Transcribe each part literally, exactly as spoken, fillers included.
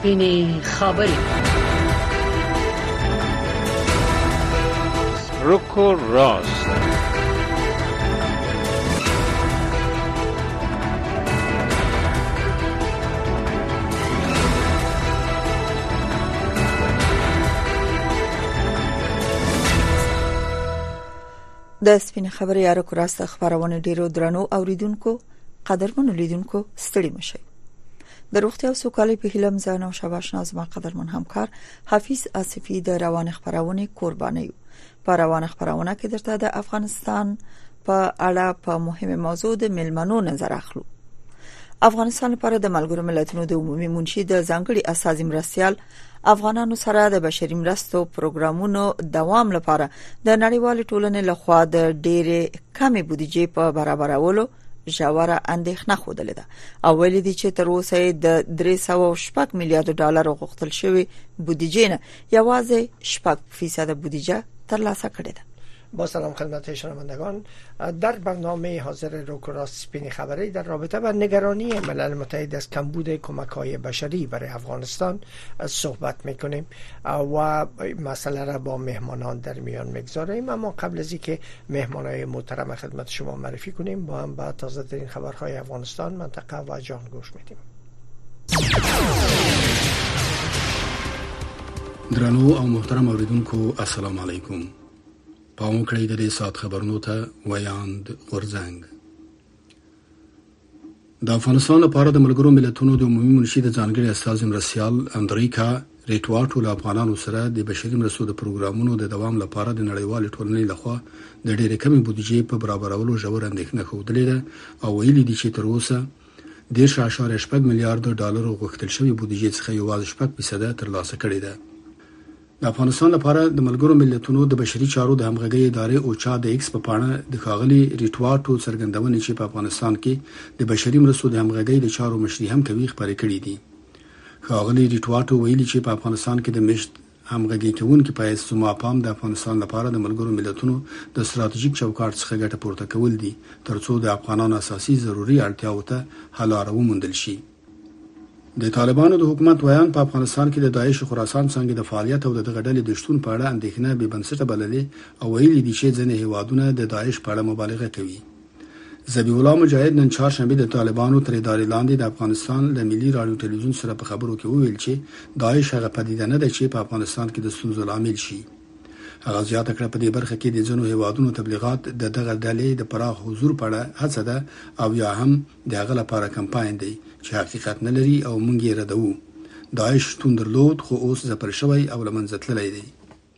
سپینې خبرې. رک و راست. د سپینې خبرې یا رک و راست خبرونه ډیرو درنو اوریدونکو قدرمنو لیدونکو ستړي مشي. د روغتیا او سوکالۍ په هیله مزه نو شاباش نازما قدرمن همکار حفیظ آصفی د روان خبرونه قرباني. په روان خبرونه کې درته د افغانستان په اړه په مهمه موضوع د ملمنو نظر اخلو. افغانستان لپاره د ملګرو ملتونو د عمومي منشي د ځانګړي اساسي مرستيال افغانانو سره د بشري مرستو پروګرامونو دوام لپاره د نړیوال ټولنې لخوا د ډېرې کمې بودیجې په برابرولو ژوره اندېښنه خوده ده او ویلي دي چې تر اوسه د درې سوه شپږ میلیارډ ډالر غوښتل شوی بودیجه نه یوازې شپږ فیصد بودیجه ترلاسه کړې ده. با سلام خدمت شنوندگان، در برنامه حاضر رک و راست سپینې خبرې در رابطه با نگرانی ملل متحد از کمبود کمک‌های بشری برای افغانستان صحبت میکنیم و مسئله را با مهمانان در میان میگذاریم. اما قبل از اینکه مهمانای محترم خدمت شما معرفی کنیم با هم با تازه ترین خبرهای افغانستان، منطقه و جهان گوش میدیم. درنو او محترم اوریدونکو السلام علیکم. پام کړئ د دې سات خبرونو ته ویاند غورځنګ. د افغانستان لپاره د ملګرو ملتونو د عمومي منشي د ځانګړي استازي مرستيال اندریکا ریټواټو له افغانانو سره د بشري مرستو د پروګرامونو د دوام لپاره د نړیوال ټولنې لخوا د ډېرې کمې بودیجې په برابرولو ژور اندېښنه ښودلې ده او ویلي دي چې تر اوسه دېرش اعشاریه شپږ میلیارډ ډالر غوښتل شوی بودیجې څخه یوازې شپږ فیصد ترلاسه کړې ده. د افغانستان لپاره د ملګرو ملتونو د بشري چارو د همغږي ادارې اوچا د ایکس په پاڼه د ښاغلي ریټواټو څرګندونې چې په افغانستان کې د بشري مرستو د همغږي د چارو مشري هم کوي خبرې کړې دي. ښاغلي ریټواټو ویلي چې په افغانستان کې د مشت همغږي کوونکي په اساس ماپام د افغانستان لپاره د ملګرو ملتونو د ستراتیژیک چوکاټ څخه ګټه پورته کول دي ترڅو د افغانانو اساسي ضروري اړتیاوو ته حل لاره وموندل شي. د طالبانو د حکومت ویان په افغانستان کې د داعش خراسان څنګه د فعالیت او د غډلې د شتون په اړه اندېښنه به بنسټه بللې او ویلي دي چې ځینې هیوادونه د داعش په اړه مبالغه کوي. ذبیح الله مجاهد نن چهارشنبه د طالبانو تر ادارې لاندې د افغانستان د ملي رادیو تلویزیون سره په خبرو کې وویل چې داعش هغه پدیده نه ده چې په افغانستان کې د ستونزو لامل شي. هغه زیاته کړه په دې برخه کې د ځینو هیوادونو تبلیغات د دغه ډلې د پراخ حضور په اړه هڅه ده او یا هم د هغه لپاره کمپاین دی چې حقیقت نه لري او مونږ یې ردوو. داعش شتون درلود خو اوس ځپل شوی او له منځه تللی دی.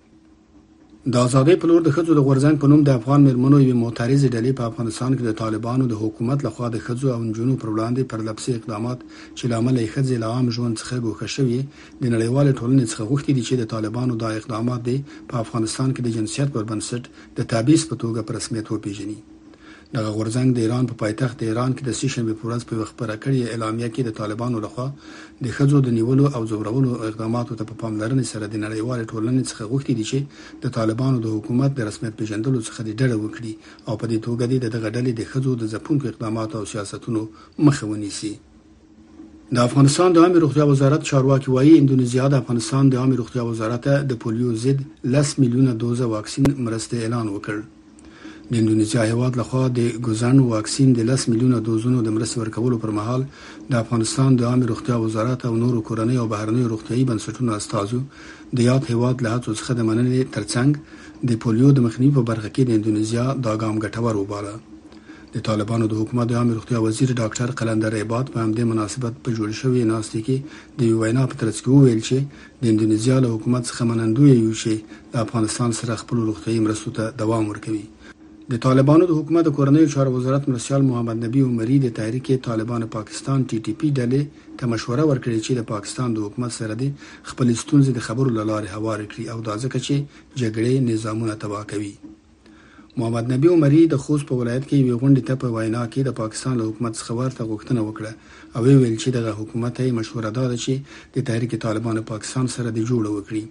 د آزادۍ په لور د ښځو د غورځنګ په نوم د افغان مېرمنو یوې معترضې ډلې په افغانستان کې د طالبانو د حکومت لخوا د ښځو او نجونو پر وړاندې پرلپسې اقدامات چې له امله یې ښځې له عام ژوند څخه ګوښه شوې د نړیوالې ټولنې څخه غوښتي دي چې د طالبانو دا اقدامات دي په افغانستان کې د جنسیت پر بنسټ د تبعیض په توګه په رسمیت وپیژني. دغه غورځنګ د ایران په پایتخت ایران کې د سې شنبې په ورځ په خبره کړې اعلامیه کې د طالبانو لخوا د ښځو د نیولو او ځورولو اقداماتو ته په پاملرنې سره د نړیوال ټولنې څخه غوښتي دي چې د طالبانو د حکومت د رسمیت پیژندلو څخه د ډډه وکړي او په دې توګه د دغه ډلې د ښځو د ځپونکو اقداماتو او سیاستونو مخه ونیسي. د افغانستان د عامه روغتیا وزارت چارواکي وایي اندونیزیا د افغانستان د عامه روغتیا وزارت د پولیو ضد لس میلیونه دوزه واکسین مرسته اعلان وکړ. د اندونیزیا هیواد لخوا د ګوزن واکسین د لس میلیونه دوزونو د مرستې ورکولو پر مهال د افغانستان د عامه روغتیا وزارت او نورو کورنۍ او بهرنیو روغتیايي بنسټونو استازو د یاد هیواد له هڅو څخه د مننې ترڅنګ د پولیو د مخنیوي په برخه کې د اندونیزیا دا ګام ګټور وباله. د طالبانو د حکومت د عامه روغتیا وزیر ډاکټر قلندر عباد په همدې مناسبت په جوړ شوی ناستې کې د وینا په ترڅ کې وویل چې د اندونیزیا له حکومت څخه منندوی یو چې د افغانستان سره خپل روغتیايي مرستو ته دوام ورکوي. د طالبانو د حکومت د کورنیو چارو وزارت مرستيال محمد نبی عمری د تحریک طالبان پاکستان ټي ټي پی ډلې ته مشوره ورکړې چې د پاکستان د حکومت سره د خپل ستونزې د خبرو لاره هوار کړي او دا ځکه چې جګړې نظامونه تباه کوي. محمد نبی عمری د خوست په ولایت کې یو غونډه ته په وینا کې د پاکستان له حکومت څخه ورته غوښتنه وکړه او ویل چې دغه حکومت یې مشوره داده چې د تحریک طالبان پاکستان سره د جوړ وکړي.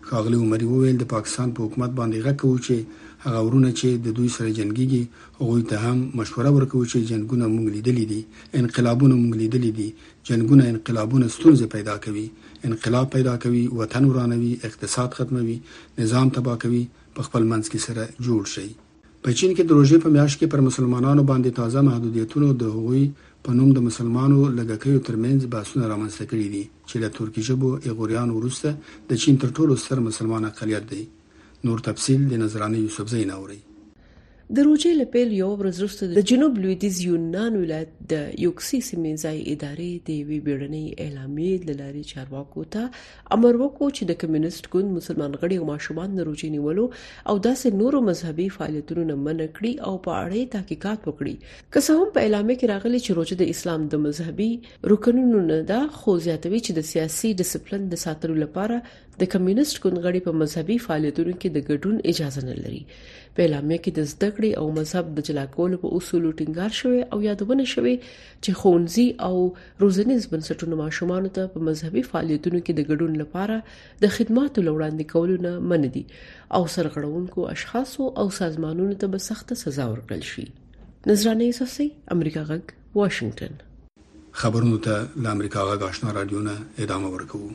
ښاغلي عمري وویل د پاکستان په حکومت باندې غږ کوي چې هغه ورونه چې د دوی سره جنگيږي هغه ته هم مشوره ورکوي چې جنگونه موږ لیدلې دي، انقلابونه موږ لیدلې دي، جنگونه انقلابونه ستونزې پیدا کوي، انقلاب پیدا کوي، وطن ورانوي، اقتصاد ختموي، نظام تباہ کوي، په خپل منځ کې سره جوړ شي. په چین کې د روژې په میاشت کې پر مسلمانانو باندې تازه محدودیتونو د هغوی په نوم د مسلمانانو لږکیو ترمنځ بحثونه رامنځته کړي دي چې له ترکي ژبو ایغوریانو وروسته د چین تر ټولو ستر مسلمان اقلیت دی. نور تفصیل د نظرانه یوسفزۍ ناوري. د روژې له پیل یو ورځ وروسته د جنوب لویدیځ یونان ولایت د یوکسي سیمې ځای ادارې د یوې بیړنۍ اعلامیې له لارې چارواکو ته امر وکړ چې د کمیونست ګوند مسلمان غړي او ماشومان د روژې نیولو او داسې نورو مذهبي فعالیتونو نه منع کړي او په اړه تحقیقات وکړي. که څه هم په اعلامیه کې راغلي چې روژه د اسلام د مذهبي رکنونو نه ده، خو زیاتوي چې د سیاسي ډیسپلین د ساتلو لپاره د کمیونست ګوند غړي په مذهبي فعالیتونو کې د ګډون اجازه نه لري. په اعلامیه کې د زده کړې او مذهب د جلا کولو په اصولو ټینګار شوی او یادونه شوی چې ښوونځي او روزنیز بنسټونه ماشومانو ته په مذهبي فعالیتونو کې د ګډون لپاره د خدماتو وړاندې کولو نه منع دي او سرغړونکو اشخاصو او سازمانونو ته به سخته سزا ورکړل شي. نظرانه یوسفزۍ، امریکا غږ، واشنگټن. خبرونو ته له امریکا غږ آشنا رادیو نه ادامه ورکوو.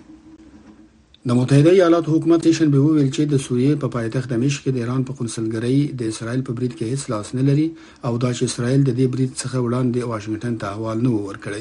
د متحده ایالاتو حکومت شنبه وویل چې د سوریې په پایتخت دمشق کې د ایران په قونسلګرۍ د اسرائیل په برید کې هیڅ لاس نه لري او دا چې اسرائیل د دې برید څخه وړاندې واشنگټن ته احوال نه ورکړي.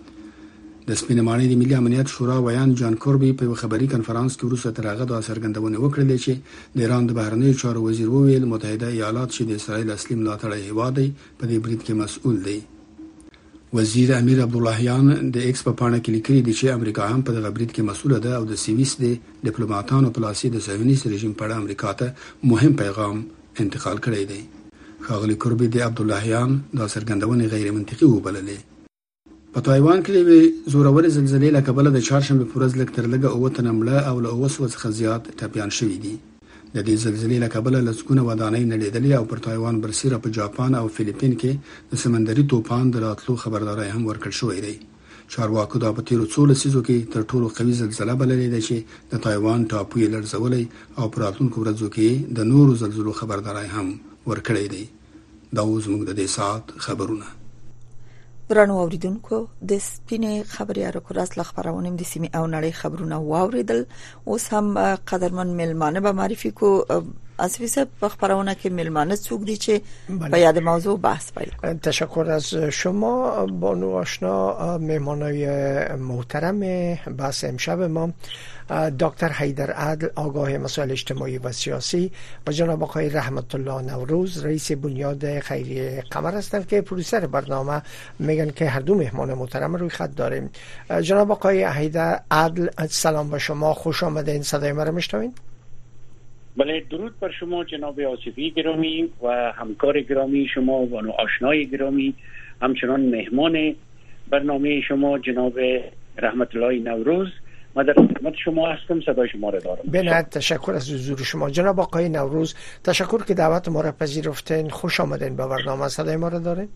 د سپینې ماڼۍ د ملي امنیت شورا ویان جان کوربي په خبري کنفرانس کې وروسته تر هغه د څرګندونه وکړه چې د ایران د بهرنیو چارو وزیر وویل متحده ایالات چې د اسرائیل اصلي ملاتړی هیواد دی په دې برید کې مسؤل دی. وزیر امیر عبداللهیان د ایکس په پاڼه کې لیکلي دي چې امریکا هم په دغه برید کې مسؤله ده او د سویس د ډیپلوماټانو په لاسي د صهیونیست رژیم په اړه امریکا ته مهم پیغام انتقال کړی دی. ښاغلي کوربي د عبداللهیان دا څرګندونې غیر منطقي وبللې. په تایوان کې د زورورې زلزلې له کبله د چهارشنبه په ورځ لږ تر لږه اووه تنه مړه او له اووه سوه څخه زیات ټپیان شوي دي. د دې زلزلې له کبله لسګونه ودانۍ نړېدلې او پر تایوان برسیره په جاپان او فلیپین کې د سمندري طوفان د راتلو خبرداری هم ورکړل شوی دی. چارواکو دا په تیرو څو لسیزو کې تر ټولو قوي زلزله بللې ده چې د تایوان ټاپو یې لړزولی او په راتلونکو ورځو کې د نورو زلزلو خبرداری هم ورکړی دی. دا اوس موږ د دې ساعت خبرونه. درنو اوریدونکو، د سپینې خبري اروکراس له خبرونه د سیمې او نړۍ خبرونه واوریدل. اوس هم قدرمن ملمانه به معرفي کو. اسفی صاحب، په خبرونه کې ملمانه څوک دي چې په یاد موضوع بحث پیل؟ تشکر از شما بانو آشنا. مهمانای محترم بحث امشب ما دکتر حیدر عدل، آگاه مسائل اجتماعی و سیاسی، و جناب آقای رحمت الله نوروز، رئیس بنیاد خیریه قمر هستند که پرودوسر برنامه. میگن که هر دو مهمان محترم روی خط داریم. جناب آقای حیدر عدل، سلام به شما، خوش آمدین. صدای ما رو میشنوین؟ بله، درود بر شما جناب آصفی گرامی و همکار گرامی شما و آشنای گرامی، همچنان مهمان برنامه شما جناب رحمت الله نوروز. من در خدمت شما هستم، صدای شما را دارم. بله، تشکر از حضور شما. جناب آقای نوروز، تشکر که دعوت ما را پذیرفتین. خوش آمدین به برنامه. صدای ما را دارین؟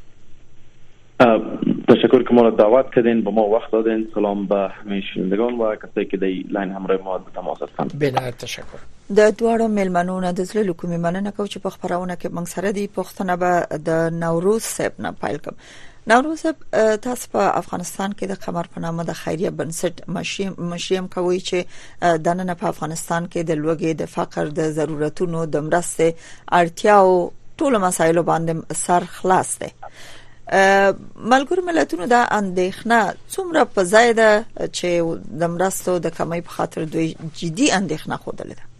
تشکر که ما را دعوت کردین، به ما وقت دادین. سلام به همه شنوندگان و کسایی که در لاین همراه ما به تماس هستند. بله، تشکر. د دوړو ملمنو نه د زړه کومې مننه کوم چې په خبرونه کې موږ سره دی. پښتنه به د نوروز صاحب نه پایل کوم. نوروز صاحب، تاسو په افغانستان کې د قمر په نامه د خیریه بنسټ مشیم مشیم کوي چې د نن په افغانستان کې د لوږې، د فقر، د ضرورتونو، د مرستې اړتیاو ټول مسایلو باندې سر خلاص دی. ملګرو ملتونو دا اندېښنه څومره په ځای ده چې د مرستو د کمی په خاطر دوی جدي اندېښنه خوده ده؟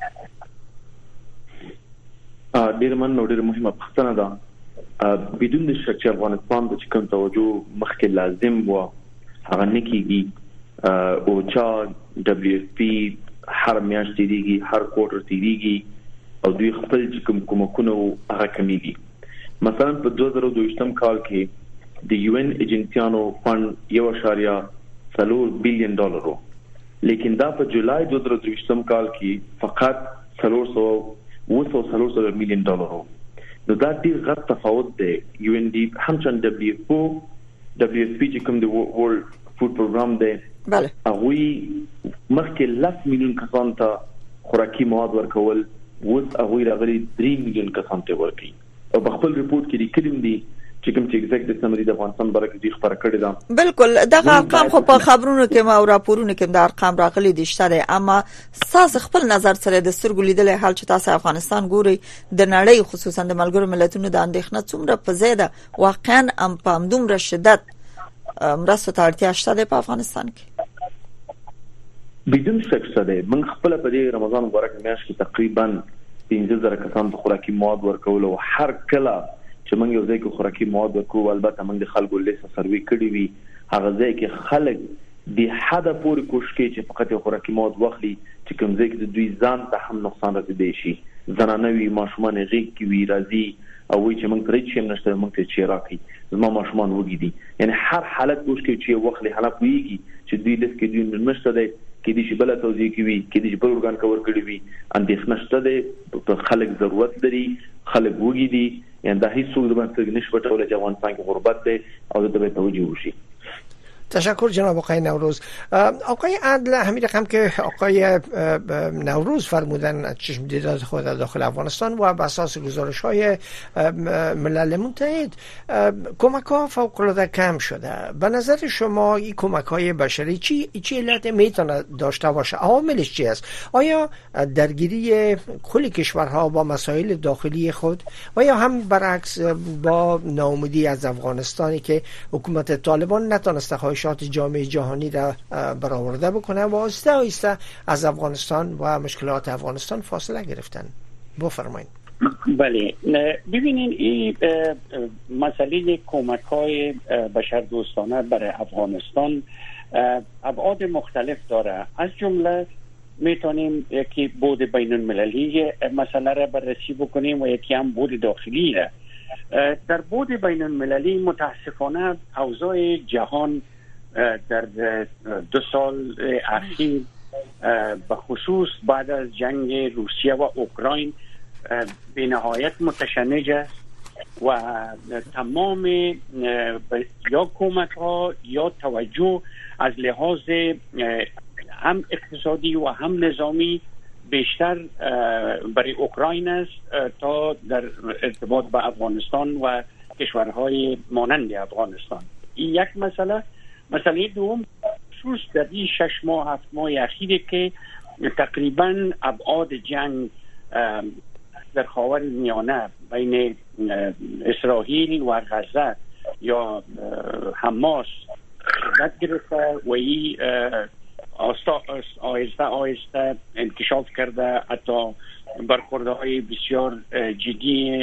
ډیر من نو ډیر مهمه پښتنه ده. بدون د شک چې افغانستان د کوم توجه مخکې لازم و هغه نه کیږي. او چا دبليو اف پی هر میاشت تیریږي، هر کوارټر تیریږي او دوی خپل کوم کومکونه هغه کمیږي. مثلا په دوه زره دوه کال کې د یو ان ایجنسیانو فند یو اشاریه څلور بیلیون ډالر و، لیکن دا په جولای دوه زره دوه کال کې فقط څلور سوه اوه سوه میلیون ډالر و. نو دا ډیر غټ تفاوت دی. یو ان ډي همچن دبليو اف او دبليو اف پی چې کوم د ورلد فود پروګرام دی بله هغه مخکې لس میلیون کسان ته خوراکي مواد ورکول اوس هغه راغلي درې میلیون کسان ته ورکړي او په خپل ریپورت کې لیکلي دي چې کوم چې ایگزیکټیو سمری د افغانستان برکه دي خبره کړې ده. بالکل دغه ارقام خو په خبرونو کې ما او راپورونو کې د ارقام راغلي دي شته، اما تاسو خپل نظر سره د سترګو لیدل حال چې تاسو افغانستان ګوري د نړۍ خصوصا د ملګرو ملتونو د اندېښنه څومره په زیاده واقعا ام په دومره شدت مرستو ته اړتیا شته په افغانستان کې؟ بدون شک شته. من خپل په دې رمضان مبارک میاشت کې تقریبا پنځه زره کسان د خوراکي مواد ورکول او هر کله چې موږ یو ځای کې خوراکي مواد ورکو البته موږ د خلکو لیست سروي کړی وي هغه ځای کې خلک د حد پورې کوشش کوي چې فقط خوراکي مواد واخلي چې کوم ځای کې د دوی ځان ته هم نقصان رسیدي شي زنانه وي ماشومان غیږ کې وي راځي او وی چې موږ ترې چې نشته موږ ته چې راکې زما ماشومان وګي دي یعنی هر حالت کوشش کوي چې واخلي حالت ویږي چې دوی لیست کې دوی نشته دی کې دي چې بل توضیح کوي کې دي چې بل ورګان کور کړی وي اندېښنه شته دی خلک ضرورت لري خلک وګي دي یعنی دا هیڅ څه د باندې نشي پټول چې افغانستان کې غربت دی او د به توجیه وشي. تشکر جناب آقای نوروز. آقای عدل همین رقم که آقای نوروز فرمودن چشم دیدار خود داخل افغانستان و بر اساس گزارش های ملل متحد کمک ها فوق العاده کم شده. به نظر شما این کمک های بشری چی چی علت میتونه داشته باشه؟ عواملش چی است؟ آیا درگیری کل کشورها با مسائل داخلی خود و یا هم برعکس با ناامیدی از افغانستانی که حکومت طالبان نتونسته خواهشات جامعه جهانی را برآورده بکنه و آهسته آهسته از افغانستان و مشکلات افغانستان فاصله گرفتن؟ بفرمایید. بله ببینین این مسئله کمک های بشردوستانه برای افغانستان ابعاد مختلف داره. از جمله میتونیم یکی بود بین المللی مسئله را بررسی بکنیم و یکی هم بود داخلی را. در بود بین المللی متاسفانه اوضاع جهان در دو سال اخیر به خصوص بعد از جنگ روسیه و اوکراین به نهایت متشنج است و تمام یا کمک ها یا توجه از لحاظ هم اقتصادی و هم نظامی بیشتر برای اوکراین است تا در ارتباط با افغانستان و کشورهای مانند افغانستان. این یک مسئله. مسئله دوم خصوص در این شش ماه هفت ماه اخیره که تقریبا ابعاد جنگ در خاورمیانه بین اسرائیل و غزه یا حماس شدت گرفته و این آهسته آهسته انکشاف کرده حتی برخوردهای بسیار جدی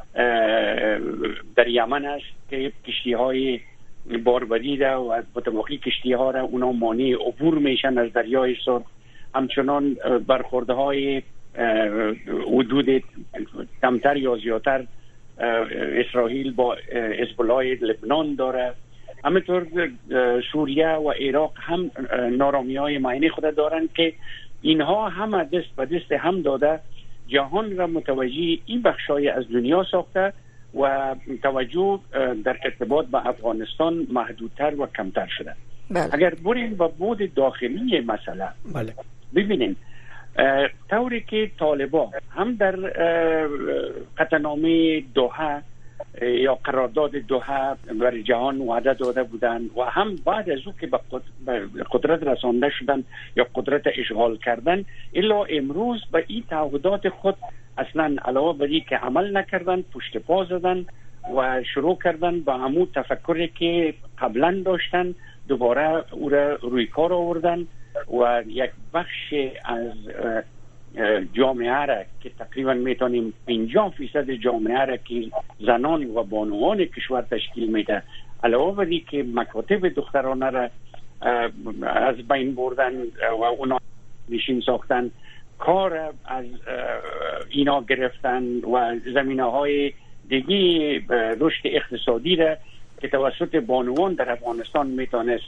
در یمن است که کشتی های باربری را و متوقعی کشتی ها را اونا مانع عبور میشن از دریای سرخ. همچنان برخوردهای حدود کمتر یا زیادتر اسرائیل با حزب الله لبنان داره. همینطور سوریه و عراق هم نارامی های معینی خود دارند که اینها هم دست به دست هم داده جهان را متوجه این بخشای از دنیا ساخته و توجه در ارتباط با افغانستان محدودتر و کمتر شده. بله. اگر بریم با بود داخلی مسئله بله. ببینیم طوری که طالبان هم در قطعنامه دوحه یا قرارداد دوحه برای جهان وعده داده بودند و هم بعد از او که به قدرت رسانده شدن یا قدرت اشغال کردن الا امروز به این تعهدات خود اصلا علاوه بر اینکه عمل نکردن پشت پا زدن و شروع کردن با همون تفکری که قبلا داشتن دوباره او را روی کار آوردن و یک بخش از جامعه را که تقریبا میتونیم پنجاه فیصد جامعه را که زنان و بانوان کشور تشکیل میده علاوه بر اینکه مکاتب دخترانه را از بین بردن و اونا نشین ساختن کار از اینا گرفتن و زمینه های دیگه رشد اقتصادی را که توسط بانوان در افغانستان میتونست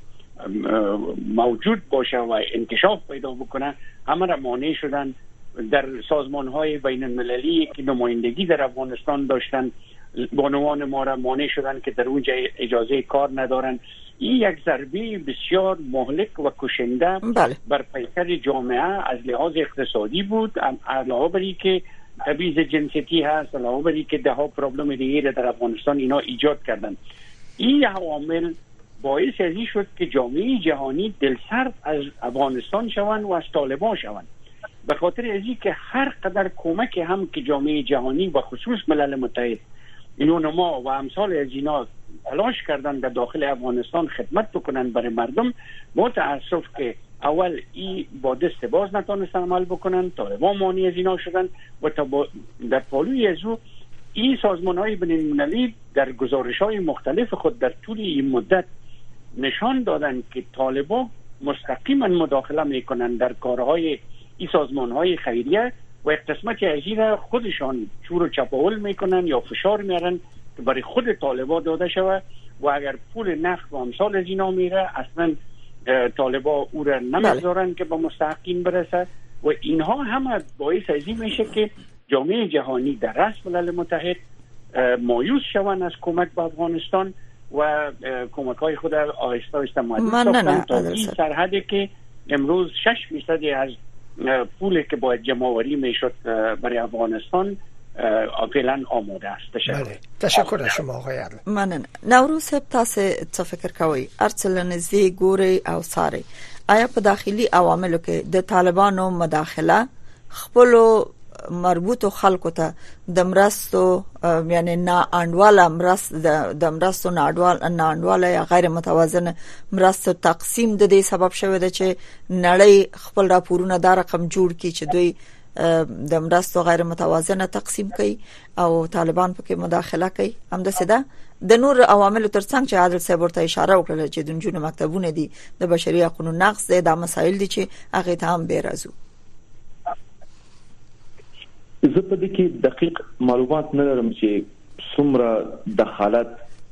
موجود باشه و انکشاف پیدا بکنه همه را مانع شدن. در سازمان های بین المللی که نمایندگی در افغانستان داشتن بانوان ما را مانع شدن که در اونجا اجازه کار ندارن. این یک ضربه بسیار مهلک و کشنده بله. بر پیکر جامعه از لحاظ اقتصادی بود، علاوه بر که تبعیض جنسیتی هست، علاوه بر که ده ها پرابلم دیگه در افغانستان اینا ایجاد کردن. این عوامل باعث ازی شد که جامعه جهانی دلسرد از افغانستان شوند و از طالبان شوند. به خاطر ازی که هر قدر کمک هم که جامعه جهانی و خصوص ملل متحد اینو ما و امثال از اینا تلاش کردن در داخل افغانستان خدمت بکنن برای مردم، متاسف که اول ای با دست باز نتونستن عمل بکنن، طالبان مانع از اینا شدن و تا در پالوی از او این سازمان های بین المللی در گزارش های مختلف خود در طول این مدت نشان دادن که طالبان مستقیما مداخله میکنن در کارهای این سازمان های خیریه و یک قسمت ازی را خودشان چور و چپاول میکنن یا فشار میارن که برای خود طالبان داده شود و اگر پول نقد و امثال از اینا میره اصلا طالبان او را نمیذارن که به مستحقین برسه و اینها همه باعث ازی میشه که جامعه جهانی در رأس ملل متحد مایوس شوند از کمک به افغانستان و کمک های خود آهسته آهسته محدود ساختن تا این سرحدی که امروز شش فیصد از پولی که باید جمع‌آوری میشد برای افغانستان فعلا آماده است. تشکر. بله. تشکر از شما آقای عدل. مننه. نوروز صاحب تاسو څه فکر کوئ؟ ارڅلنځي ګوري او ساري آیا په داخلي عواملو کې د طالبانو مداخله خپل مربوطو خلکو ته د مرستو یعنی نا انډواله مرست د مرستو نا انډواله یا غیر متوازن مرستو تقسیم د دې سبب شوی دی چې نړۍ خپل راپورونه دا رقم جوړ کړي چې دوی د مرستو غیر متوازنه تقسیم کوي او طالبان پکې مداخله کوي. هم د سده د نور عواملو ترڅنګ چې عادل صاحب ورته اشاره وکړه چې د جنونو مکتبونه دي د بشري حقوقو نقض د مسایل دي چې هغه ته هم بیرازو. زه په دې کې دقیق معلومات نه لرم چې څومره د حالت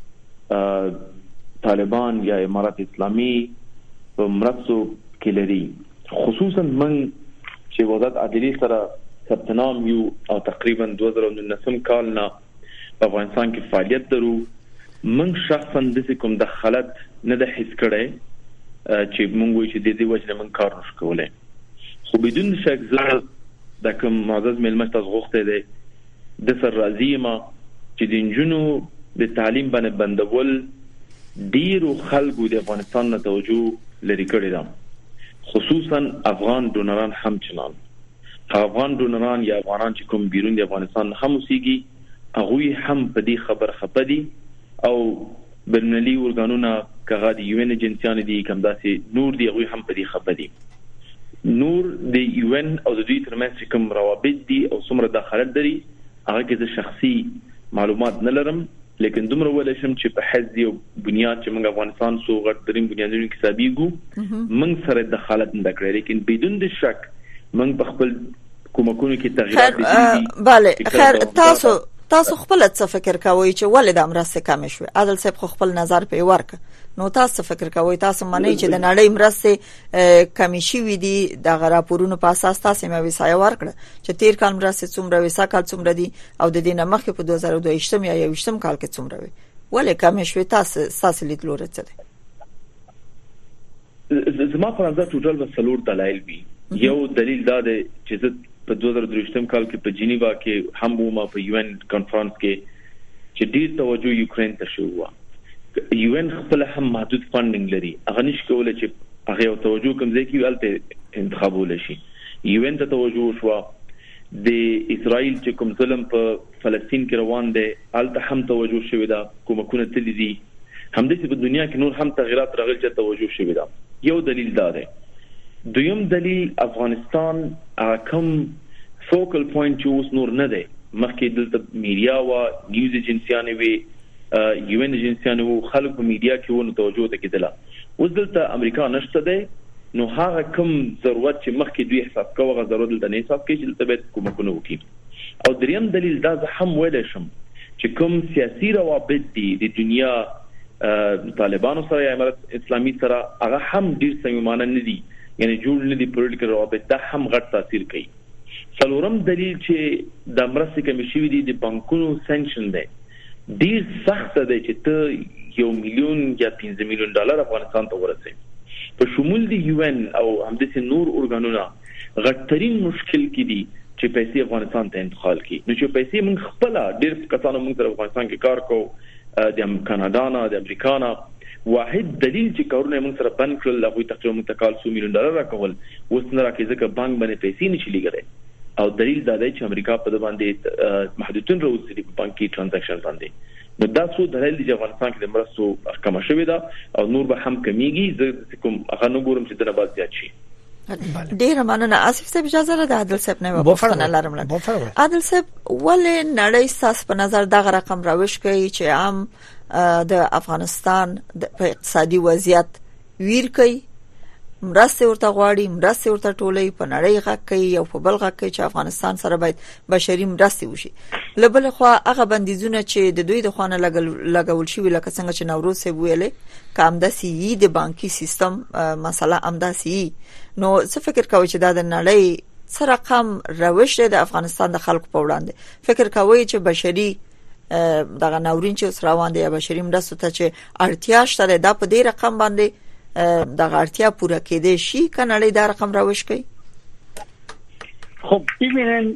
طالبان یا امارات اسلامي په مرستو کې لري، خصوصا من چې وزارت عدلیه سره ثبت نام یو او تقریبا دوه زره نولسم کال نه په افغانستان کې فعالیت درو. من شخصا د کوم دخالت نه د حس کړي چې مونږ وایو چې د دې وجه نه من کار نشو کولای، خو بدون شک زه د کوم معزز ملمه تاسو غوښته دي د سر راضی ما چې د جنونو د تعلیم باندې بندول ډیرو خلکو د افغانستان نه توجه لري کړی دا، خصوصا افغان ډونران هم چنان افغان ډونران یا افغانان چې کوم بیرون د افغانستان هم اوسېږي هغه هم په دې خبر خپدي او بینالمللي ورګانونه کغه د یو ان ایجنسیان دي کوم داسې نور دی هغه هم په دې خپدي. نور د یو ان او د دوی ترمنځ کوم روابط دي او څومره دخالت لري هغه کې د شخصي معلومات نه لرم، لیکن دومره ولې شم چې په حزب او بنیاد چې موږ افغانستان سو غټ دریم بنیادونو کې سابيګو موږ سره دخالت نه کړی، لیکن بدون د شک موږ په خپل کومکونو کې تغییرات دي. بله خیر تاسو تاسو خپل څه فکر کوئ چې ولې د مرسته کم شوه؟ عادل صاحب خپل نظر په ورک نو تاسو فکر کوئ تاسو معنی چې د نړۍ مرسته کم شوه دي د راپورونو په اساس تاسو مې وسایه ورکړه چې تیر کال مرسته څومره وسا کال څومره دي او د دې نمخ په دوه زره دوه یا یوویشتم کال کې څومره وي، ولې کم شوه؟ تاسو تاسو لید لور څه دي؟ زما په نظر ټوټل وسلور دلایل وي. یو دلیل دا دی چې په دوه زره دوه کال کې په جنیوا کې هم ومه په یو ان کانفرنس کې چې ډیر توجه یوکرين ته شو. یو ان خپل هم محدود فاندینګ لري، هغه نشي کولای چې هغه توجه کوم ځای کې ولته انتخابول شي. یو ان ته توجه شو د اسرائیل چې کوم ظلم په فلسطین کې روان دی الته هم توجه شوی دا، کومکونه تللی دي همدې په دنیا کې نور هم تغیرات راغلي چې توجه شوی دا. یو دلیل دا دی. دویم دلیل افغانستان کوم فوکل پوینټ چې اوس نور نه دی، مخکې دلته میډیا او نیوز ایجنسیانې وي یو ان ایجنسیانې وو، خلک په میډیا کې ونه توجه ته کېدله. اوس دلته امریکا نشته دی نو هغه کوم ضرورت چې مخکې دوی احساس کوي هغه ضرورت دلته نه حساب کوي چې دلته باید کومکونه وکړي. او دریم دلیل دا زه هم ویلی شم چې کوم سیاسي روابط دي د دنیا طالبانو سره یا امارت اسلامي سره هغه هم ډیر صمیمانه نه دي، یعنی جوړ نه دي پولیټیکل روابط، دا هم غټ تاثیر کوي. څلورم دلیل چې د مرستې کمی شوی دي د بانکونو سانکشن دی. ډیر سخت دی چې ته یو میلیون یا پنځه میلیون ډالر افغانستان ته ورسې په شمول دی یو ان او همداسې نور ارګانونه غټترین مشکل کې دي چې پیسې افغانستان ته انتقال کړي. نو چې پیسې موږ خپل ډیر کسانو موږ تر افغانستان کې کار کوو د کاناډا نه د امریکا نه واحد دلیل چې کارونه موږ سره بند کړل هغه تقریبا متکال څو میلیون ډالر راکول اوس نه راکې ځکه بانک باندې پیسې نشي لګړي او دلیل دا دی چې امریکا په باندې محدودیتونه راوستي په بانکي ترانزیکشن باندې. نو دا څو دلیل دي چې افغانستان کې د مرستو احکام شوی دا او نور به هم کمیږي زه کوم هغه نو ګورم چې د نبات زیات شي. ډیر مننه. آصف صاحب اجازه لري عادل صاحب نه وپوښتنه لرم. عادل صاحب ولې نړۍ تاسو په نظر دغه رقم راوښ کوي چې عام د افغانستان په اقتصادي وضعیت ویر کوي مرسته ورته غواړي مرسته ورته ټولې په نړۍ غږ کوي او په بل غږ کوي چې افغانستان سره باید بشري مرسته وشي. لبل خو هغه بندیزونه چې د دوی د خوانه لګول شي لکه څنګه چې نوروز سه ویلې کام د سی د بانکي سیستم مسله امداسي نو څه فکر کوي چې دا د نړۍ سره رقم روش د افغانستان د خلکو په وړاندې فکر کوي چې بشري دغه ناورین چې روان دی بشري مرسته ته چې اړتیا شته دا په دې رقم باندې دغه اړتیا پوره کېدې شي کنه دا رقم راوښ کوي. خب ببینن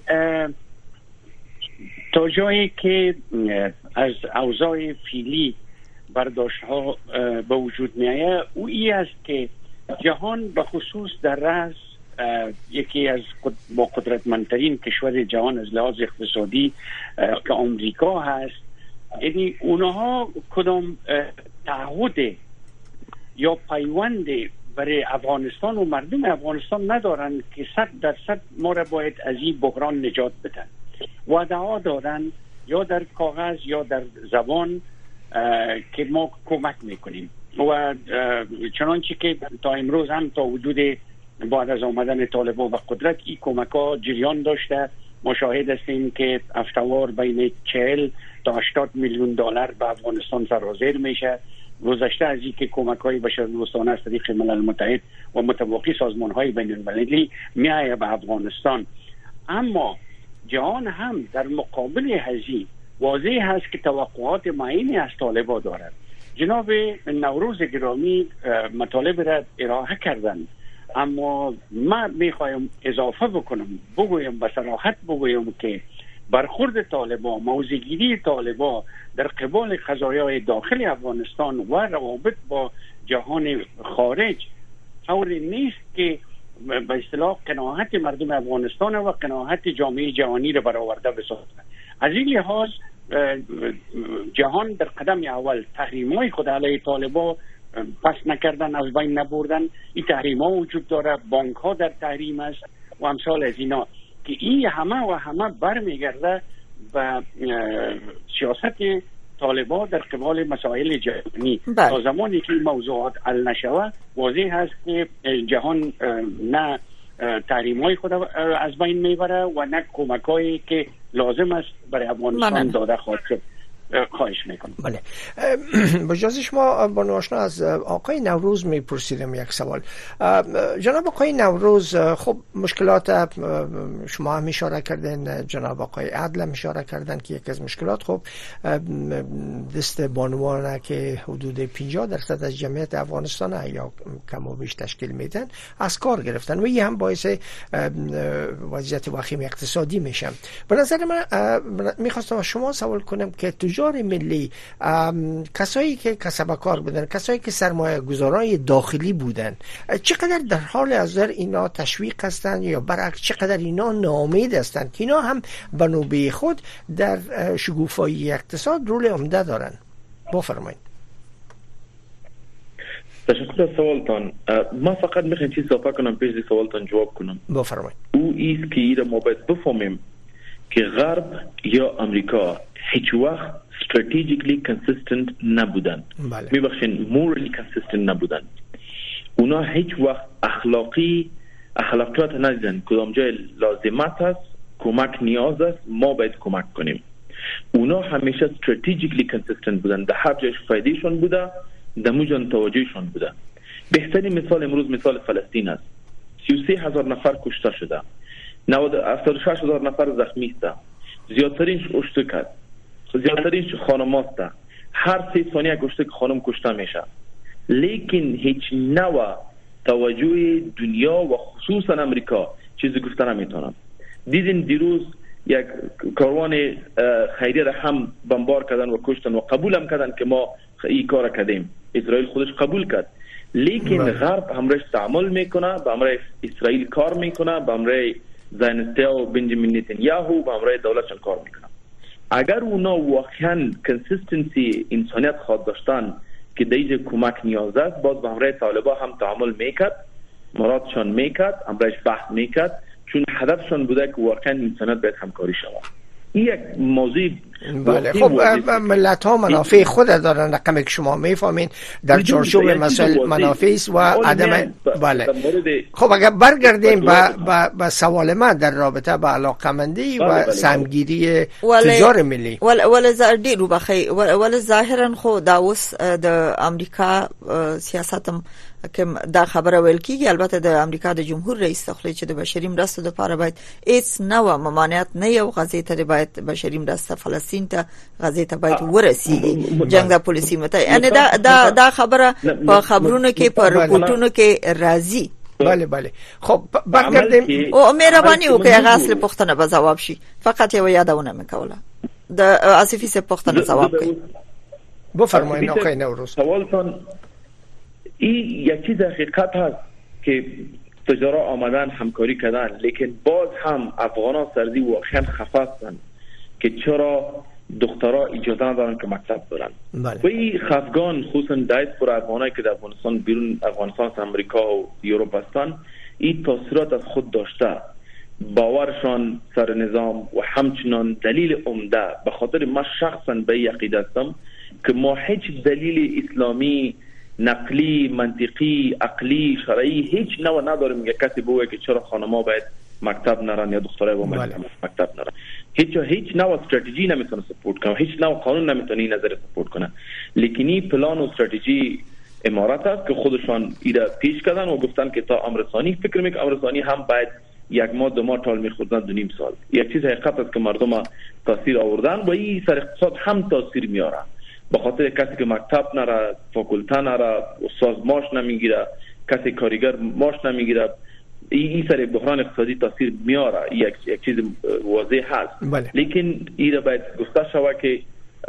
تا جایی که از اوضاع فعلی برداشت ها به وجود می آید او ای است که جهان به خصوص در رأس یکی از با قدرتمندترین کشور جهان از لحاظ اقتصادی که آمریکا هست، یعنی اونها کدام تعهد یا پیوند برای افغانستان و مردم افغانستان ندارن که صد درصد ما را باید از این بحران نجات بدن. وعده‌ها دارن یا در کاغذ یا در زبان که ما کمک میکنیم و چنانچه که تا امروز هم تا وجود بعد از آمدن طالبان به قدرت این کمک ها جریان داشته. ما شاهد هستیم که هفته‌وار بین چهل تا هشتاد میلیون دلار به افغانستان سرازیر میشه. گذشته از این که کمک های بشردوستانه از طریق ملل متحد و متواقی سازمان های بین المللی میایه به افغانستان. اما جهان هم در مقابل هزی واضح هست که توقعات معینی از طالبان دارد. جناب نوروز گرامی مطالب را ارائه کردن، اما من میخوایم اضافه بکنم بگویم به صراحت بگویم که برخورد طالبان، موضع‌گیری طالبان در قبال قضایای داخل افغانستان و روابط با جهان خارج طوری نیست که به اصطلاح قناعت مردم افغانستان و قناعت جامعه جهانی را برآورده بسازد. از این لحاظ جهان در قدم اول تحریم‌های خود علیه طالبان پس نکردن، از بین نبردن. این تحریم‌ها وجود داره، بانک‌ها در تحریم است و امثال از اینا که این همه و همه برمیگرده به سیاست طالبان در قبال مسائل جهانی. تا زمانی که این موضوعات حل نشود واضح هست که جهان نه تحریم‌های خود از بین میبره و نه کمک‌هایی که لازم است برای افغانستان داده خواهد شد. خواهش میکنم. بله. با اجازه شما بانو آشنا از آقای نوروز میپرسیدم یک سوال. جناب آقای نوروز، خب مشکلات شما هم اشاره کردن، جناب آقای عدل هم اشاره کردن که یک از مشکلات خب دست بانوانه که حدود پنجاه درصد از جمعیت افغانستان یا کم و بیش تشکیل میدن از کار گرفتن و این هم باعث وضعیت وخیم اقتصادی میشه. به نظر من میخواستم شما سوال کنم که تجار ملی، کسایی که کسب کار بودن، کسایی که سرمایه گذارای داخلی بودن، چقدر در حال حاضر اینا تشویق هستند یا برعکس چقدر اینا ناامید هستند که اینا هم به نوبه خود در شکوفایی اقتصاد رول عمده دارن؟ بفرمایید. تشکر از سوالتان. ما فقط میخوایم چیز اضافه کنم پیش سوالتان جواب کنم. بفرمایید. او ایست که ایره ما باید بفهمیم که غرب یا امریکا هیچ وقت strategically consistent نبودن. بله. میبخشین morally consistent نبودن. اونا هیچ وقت اخلاقی اخلاقیات ندیدن. کدام جای لازمت است، کمک نیاز است، ما باید کمک کنیم. اونا همیشه strategically consistent بودن. در هر جایش فایدهشون بوده، در موجان توجهشون بوده. بهترین مثال امروز مثال فلسطین است. سی و سه هزار نفر کشته شده. هفتاد و شش هزار نفر زخمی است. زیادترینش اشتک است. زیادترین خانم‌هاست. هر سه ثانیه گوشته که خانم کشته میشه، لیکن هیچ نوع توجه دنیا و خصوصا امریکا چیزی گفته نمیتونم. دیدین دیروز یک کاروان خیریه را هم بمبار کردن و کشتن و قبول هم کردن که ما این کار کردیم. اسرائیل خودش قبول کرد، لیکن غرب همراهش تعامل میکنه، با همراه اسرائیل کار میکنه، با همراه زاینستی و بنجامین نتانیاهو با همراه دولتشان کار میکنه. اگر اونا واقعا کنسیستنسی انسانیت خواهد داشتن که دیجه کمک نیاز است، باز با همراه طالبا هم تعامل میکرد، مرادشان میکرد، همراهش بحث میکرد، چون هدفشان بوده که واقعا انسانیت باید همکاری شود. این یک موضوع. بله خب ملت ها منافع خود دارن، رقمی که شما میفهمین در چارچوب مسائل منافع است و عدم. بله خب اگر برگردیم به به سوال من در رابطه با علاقمندی و سهمگیری تجار ملی، ول ول زردی رو بخی ول ظاهرا خو دا اوس د امریکا سیاستم که دا خبره ویل کیږي، البته د امریکا د جمهور رئیس تخلی چې د بشري مرستو لپاره باید هیڅ نوع ممانعت نه یو غزې ته باید بشري مرسته فلسطین ته غزې ته باید ورسیږي، جنگ د پولیسي مته یعنی دا دا دا خبره په خبرونو کې په رپورټونو کې راځي. بله بله خب برگردیم او مهرباني وکړئ هغه اصل پوښتنه به جواب شي، فقط یو یادونه میکوله د اسفی سے پوښتنه جواب کړئ. بفرمایید آقای نوروز. سوالتان این یک چیز حقیقت هست که تجارا آمدن همکاری کردن، لیکن باز هم افغانان سردی واقعا خفه هستند که چرا دخترها اجازه ندارن که مکتب برن. بله. و این خفگان خصوصا دایسپورا افغانایی که در افغانستان بیرون افغانستان امریکا و یوروپ هستند، این تاثیرات از خود داشته. باورشان سر نظام و همچنان دلیل عمده به خاطر ما شخصا به عقیده هستم که ما هیچ دلیل اسلامی نقلی، منطقی، عقلی، شرعی هیچ نوع نداریم که کسی بگه که چرا خانم‌ها باید مکتب نرن یا دخترای باید مکتب نرن. هیچ هیچ نوع استراتژی نمیتونه سپورت کنه، هیچ نوع قانون نمیتونه این نظر سپورت کنه، لیکن این پلان و استراتژی امارات است که خودشان ایده پیش کردن و گفتن که تا امرسانی فکر میکنم امرسانی هم باید یک ماه دو ماه طول میخوردن دو نیم سال. یک چیز حقیقت است که مردم تاثیر آوردن و این سر اقتصاد هم تاثیر میاره. به خاطر کسی که مکتب نره، فاکولته نره، استاد ماش نمیگیره، کسی کارگر ماش نمیگیره، این سر بحران اقتصادی تاثیر میاره. یک یک چیز واضح هست. بله. لیکن این باید گفته شود که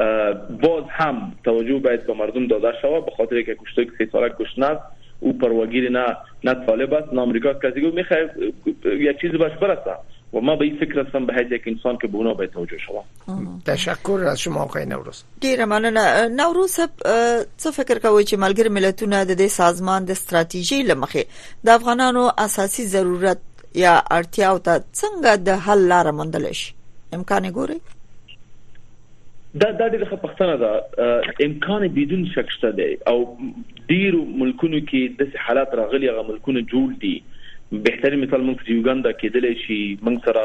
باز هم توجه باید به مردم داده شود، به خاطر که کشته که سه ساله گشنه است او پرواگیر نه نه طالب است نه امریکا، کسی گفت میخواد یک چیز باش برسه و ما به این فکر هستم به حیث یک انسان که به اونا باید توجه شود. تشکر از شما آقای نوروز. ډیره مننه. نوروز صاحب څه فکر کوئ چې ملګری ملتونه د دې سازمان د ستراتیژي لمخې د افغانانو اساسي ضرورت یا اړتیاو ته څنګه د حل لار موندل شي؟ امکان ګوري؟ دا د دې څخه پښتنه ده امکان بدون شک شته دی او ډیرو ملکونو کې د حالات راغلي هغه ملکونه جوړ دي. بهترین مثال موږ چې یوګاندا کې دلې شي، موږ سره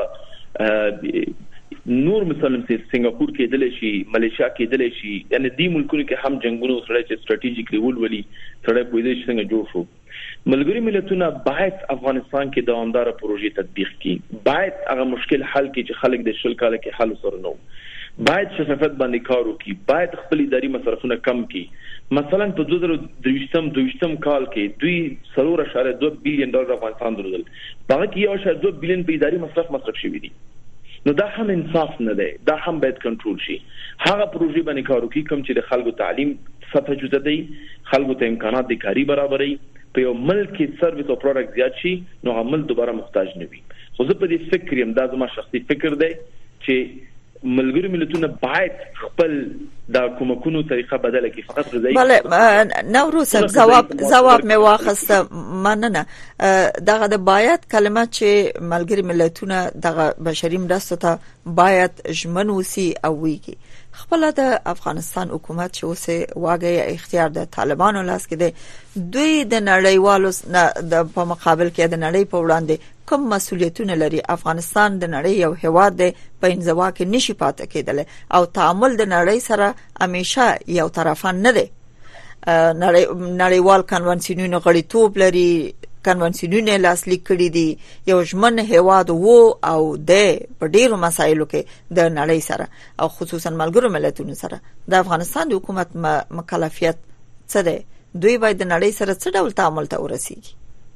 نور مثال مثل سنگاپور کې دلې شي، ملیشیا کې دلې شي، یعنی دې ملکونو کې هم جنگونو سره چې ستراتیژیک لیول ولي سره په دې څنګه جوړ شو. ملګری ملتونه باید افغانستان کې دوامدار پروژې تطبیق کړي، باید هغه مشکل حل کړي چې خلک د شل کال کې حل سره نو، باید شفافیت باندې کار وکړي، باید خپل اداري مصرفونه کم کړي. مثلا په دوه زره دوه کال کې دوی څلور اشاریه دوه بیلیون ډالر افغانستان درلودل، هغه کې یو اشاریه دوه بیلیون په اداري مصرف مصرف شوی دي. نو دا هم انصاف نه دی، دا هم باید کنټرول شي. هغه پروژې باندې کار وکړي کوم چې د خلکو تعلیم سطح جوړه دی، خلکو ته امکانات د کاری برابرۍ، په یو ملک کې سرویس او پروډکټ زیات شي، نو عمل دوباره محتاج نه وي. خو زه په دې فکر یم، دا زما شخصي فکر دی چې ملګری ملتونه باید خپل دا کومکونو طریقه بدله کړي. فقط غذایی بله نوروز صاحب جواب جواب مې واخیسته، مننه. دغه د باید کلمه چې ملګری ملتونه دغه بشري مرستو ته باید ژمن وسی او ویږي. خپل د افغانستان حکومت چې اوس واګي اختیار د طالبانو لاس کې دی، دوی د نړیوالو د په مقابل کې د نړۍ په وړاندې کوم مسؤلیتونه لري؟ افغانستان د نړۍ یو هیواد دی، په انزوا کې نشي پاتې کېدل او تعامل د نړۍ سره همیشه یو طرفان نه دی. نړۍ نړیوال کنوانسیونونو غړیتوب لري، کنونسیونونه لاسلیک کړي دي. یو ژمن هیواد وو او د په ډیرو مسایلو کې د نړۍ سره او خصوصا ملګرو ملتونو سره د افغانستان د حکومت مکلفیت څه دی؟ دوی باید د نړۍ سره څه ډول تعامل ته ورسیږي؟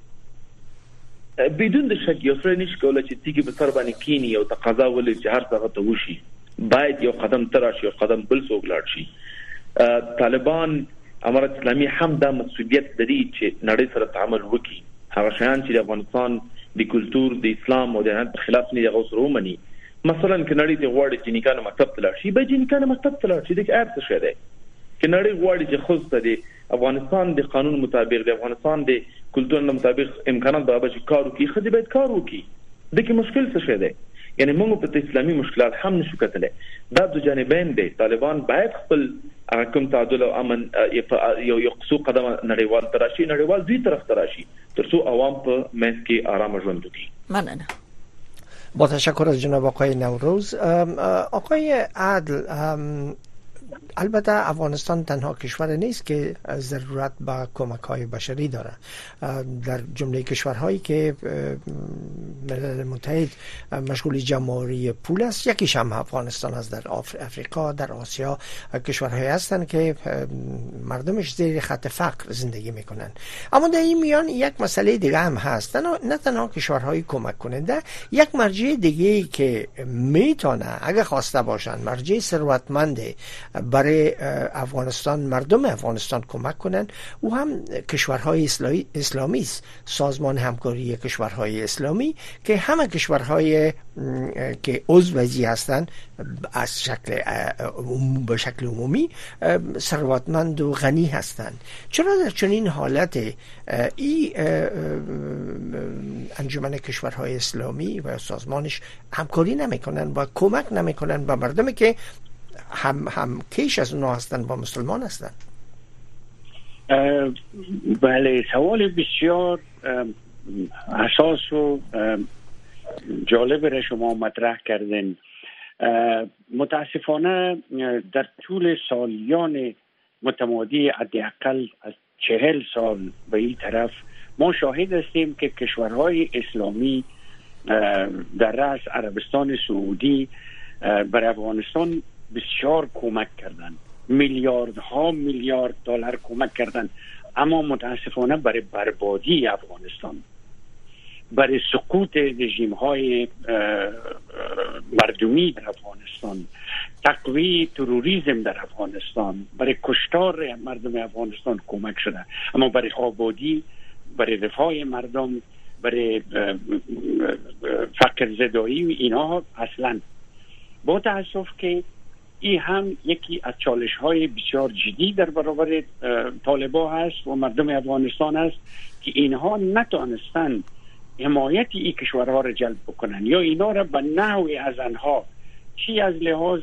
بدون د شک یو سره نشي کولای چې تیږي په سر باندې کینی او تقاضا ولې چې هر څه ته وشي. باید یو قدم تر شي، یو قدم بل څوک لاړ شي. طالبان امارت اسلامي هم دا مسؤلیت لري چې نړۍ سره تعامل وکړي. هغه شیان چې د افغانستان د کلچر د اسلام او د دینت خلاف نه دي غوښتل ومني. مثلا کې نړۍ د غواړي چې نیکانه مکتب ته لاړ شي، به چې نیکانه مکتب ته لاړ شي د اړ څه شي دی. کې نړۍ غواړي چې خو ته د افغانستان د قانون مطابق د افغانستان د کلچر مطابق امکانات به به کار وکړي، خدای به کار وکړي. د کې مشکل څه شي دی؟ یعنی موږ په اسلامي مشکلات هم نشو کتلې. دا د جانبین دي. طالبان باید خپل کوم تعادل او امن یو یو قصو قدم نړیوال تراشي نړیوال دوی طرف تراشي ترڅو عوام په منځ کې آرام ژوند وکړي. مننه. با تشکر از جناب آقای نوروز. آقای عادل، البته افغانستان تنها کشور نیست که ضرورت به کمک‌های بشری داره. در جمله کشورهایی که ملل متحد مشغول جمع‌آوری پول است، یکیش هم افغانستان است. در افریقا، در آسیا کشورهایی هستند که مردمش زیر خط فقر زندگی میکنن. اما در این میان یک مسئله دیگه هم هست. نه تنها کشورهای کمک کننده، یک مرجع دیگه که میتونه اگه خواسته باشن مرجع ثروتمند برای افغانستان، مردم افغانستان کمک کنن، او هم کشورهای اسلامی است. سازمان همکاری کشورهای اسلامی که همه کشورهای که عضو وزی هستند از شکل به شکل عمومی ثروتمند و غنی هستند. چرا در چنین حالت این انجمن کشورهای اسلامی و سازمانش همکاری نمیکنن و کمک نمیکنن به مردمی که هم هم کیش از اونا هستن با مسلمان هستن؟ بله، سوال بسیار اساس و جالب را شما مطرح کردین. متاسفانه در طول سالیان متمادی حداقل از چهل سال به این طرف ما شاهد هستیم که کشورهای اسلامی در رأس عربستان سعودی بر افغانستان بسیار کمک کردند. میلیاردها میلیارد دلار کمک کردند، اما متاسفانه برای بربادی افغانستان، برای سقوط رژیم‌های مردمی در افغانستان، تقویه تروریسم در افغانستان، برای کشتار مردم افغانستان کمک شده. اما برای آبادی، برای رفاه مردم، برای فقر زدایی و اینا اصلا. با تاسف که این هم یکی از چالش‌های بسیار جدی در برابر طالبان هست و مردم افغانستان است که اینها نتوانستند حمایت این کشورها را جلب بکنن یا اینا را به نحوی از آنها، چی از لحاظ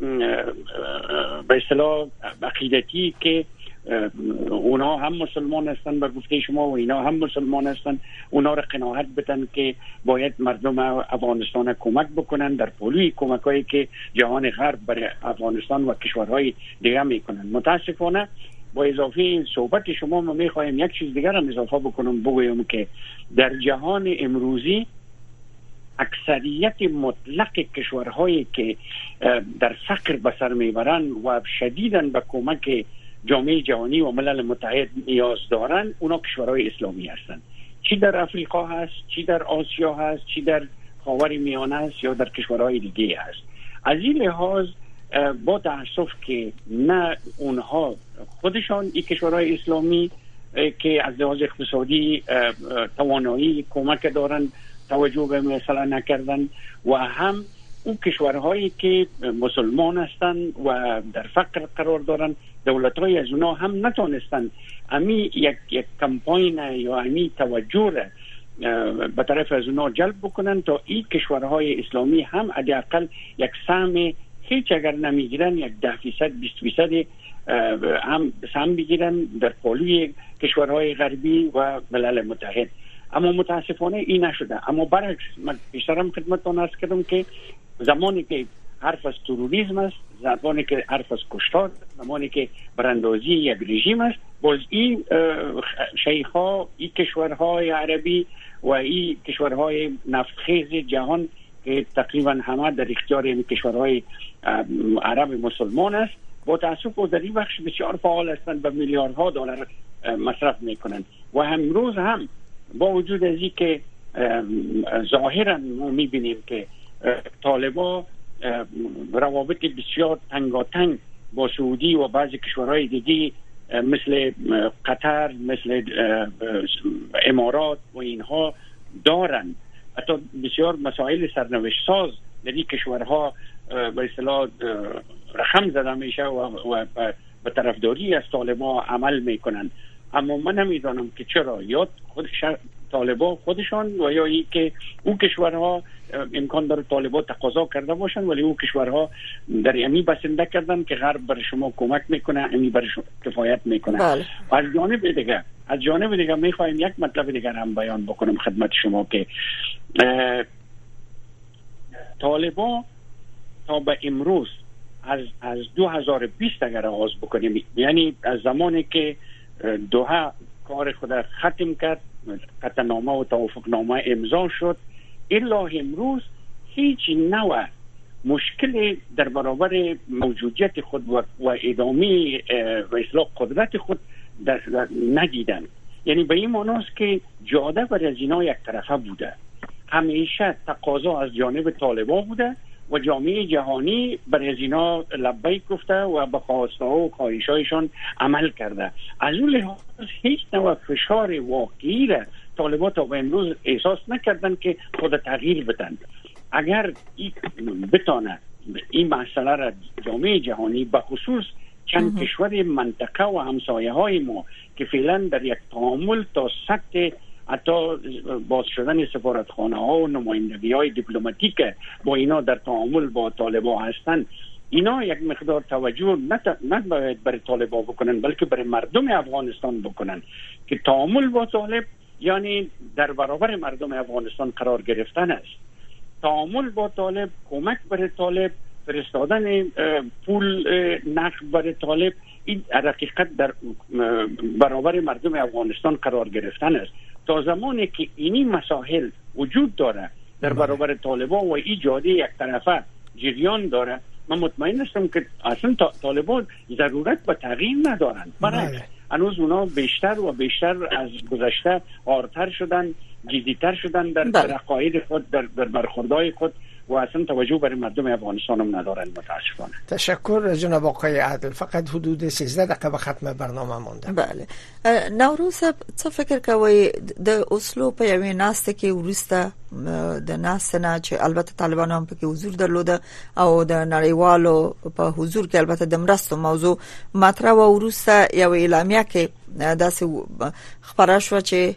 به اصطلاح عقیدتی که اونا هم مسلمان هستن به گفته شما و اینا هم مسلمان هستن، اونا را قناعت بدن که باید مردم افغانستان کمک بکنن در پلوی کمکایی که جهان غرب برای افغانستان و کشورهای دیگه میکنن. متاسفانه با اضافه صحبت شما ما میخوایم یک چیز دیگر هم اضافه بکنم، بگویم که در جهان امروزی اکثریت مطلق کشورهایی که در فقر به سر میبرن و شدیداً به کمک جامعه جهانی و ملل متحد نیاز دارن، اونا کشورهای اسلامی هستند. چی در افریقا هست، چی در آسیا هست، چی در خاور میانه است یا در کشورهای دیگه هست. از این لحاظ با تاسف که نه اونها خودشان این کشورهای اسلامی که از لحاظ اقتصادی توانایی کمک دارن توجه به مثلا نکردن و هم اون کشورهایی که مسلمان هستند و در فقر قرار دارن، دولت‌های از اونا هم نتونستن امی یک یک کمپاین یا امی توجه را به طرف از اونا جلب بکنن تا این کشورهای اسلامی هم حداقل یک سهم، هیچ اگر نمیگیرن یک ده فیصد بیست فیصد هم سهم بگیرن در پالوی کشورهای غربی و ملل متحد. اما متاسفانه این نشده. اما برعکس من پیشترم خدمتتون عرض کردم که زمانی که حرف از تروریسم است، زمانی که حرف از کشتار، زمانی که براندازی یک رژیم است، باز این شیخ‌ها، این کشورهای عربی و این کشورهای نفتخیز جهان که تقریبا همه در اختیار این کشورهای عرب مسلمان است، با تأسف و در این بخش بسیار فعال هستند و میلیاردها دلار مصرف میکنند. و امروز هم با وجود از این که ظاهرا ما میبینیم که طالبان روابط بسیار تنگاتنگ با سعودی و بعضی کشورهای دیگه مثل قطر، مثل امارات و اینها دارن، حتی بسیار مسائل سرنوشت ساز در این کشورها به اصطلاح رقم زده میشه و, و به طرفداری از طالبان عمل میکنن. اما من نمیدانم که چرا یا خود طالبان خودشان و یا ای که اون کشورها امکان داره طالبان تقاضا کرده باشن ولی اون کشورها در امی بسنده کردن که غرب برای شما کمک میکنه، امی برای شما کفایت میکنه. بله. و از جانب دیگه از جانب دیگه میخوایم یک مطلب دیگر هم بیان بکنم خدمت شما که طالبان تا به امروز از از دو هزار و بیست اگر آغاز بکنیم، یعنی از زمانی که دوحه کار خود ختم کرد، قطعنامه و توافقنامه امضا شد، الا امروز هیچ نوع مشکل در برابر موجودیت خود و ادامه و اصلاح قدرت خود در در ندیدن. یعنی به این معناست که جاده برای از اینا یک طرفه بوده، همیشه تقاضا از جانب طالبان بوده و جامعه جهانی برای از اینا لبیک گفته و به خواسته و خواهشایشان عمل کرده. از اون لحاظ هیچ نوع فشار واقعی را طالبان تا به امروز احساس نکردن که خود تغییر بدن. اگر این بتانه این مسئله را جامعه جهانی به خصوص چند کشور منطقه و همسایه های ما که فعلا در یک تعامل تا سطح حتی باز شدن سفارتخانه ها و نمایندگی های دیپلماتیک با اینا در تعامل با طالبان هستند، اینا یک مقدار توجه نه باید برای طالبان بکنن بلکه برای مردم افغانستان بکنن که تعامل با طالب یعنی در برابر مردم افغانستان قرار گرفتن است. تعامل با طالب، کمک برای طالب، فرستادن پول نقد برای طالب، این حقیقت در برابر مردم افغانستان قرار گرفتن است. تا زمانی که اینی مسائل وجود داره در برابر طالبان و ایجاد یک طرفه جریان داره، من مطمئن هستم که اصلا طالبان ضرورت به تغییر ندارن. برای هنوز اونا بیشتر و بیشتر از گذشته آرتر شدن، جدیتر شدن در عقاید خود، در, در برخوردهای خود و اصلا توجه برای مردم افغانستان هم ندارن متاسفانه. تشکر جناب آقای عادل. فقط حدود سیزده دقیقه به ختم برنامه مونده. بله. نوروز څه فکر کوي د اوسلو په یوې ناسته کې ورسته د ناسته نه چې البته طالبان هم پکې حضور درلوده او د نړیوالو په حضور کې البته د مرستو موضوع مطرح و ورسته یو اعلامیه کې داسې خبره شو چې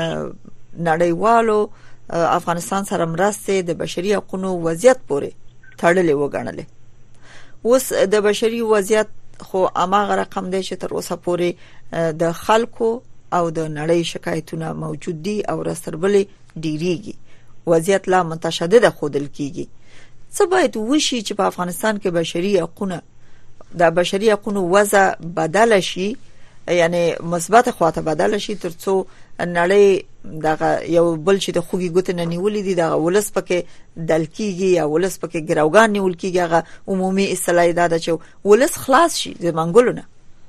نړیوالو افغانستان سره مرستې د بشري حقوقو وضعیت پورې تړلې وګڼلې. اوس د بشري وضعیت خو اماغه رقم دی چې تر اوسه پورې د خلکو او د نړۍ شکایتونه موجود دي او رستربلې ډیریږي، وضعیت لا متشدد خودل کیږي. څه باید وشي چې په افغانستان کې بشري حقوقونه د بشري حقوقو وضع بدل شي، یعنی مثبت خواته بدل شي، ترڅو نړۍ دغه یو بل چې د خوګي ګوت نه نیولې دي دغه ولس پکې دل کیږي یا ولس پکې ګراوګان نیول کیږي، هغه عمومي اصطلاح ده چې ولس خلاص شي د منګولونه.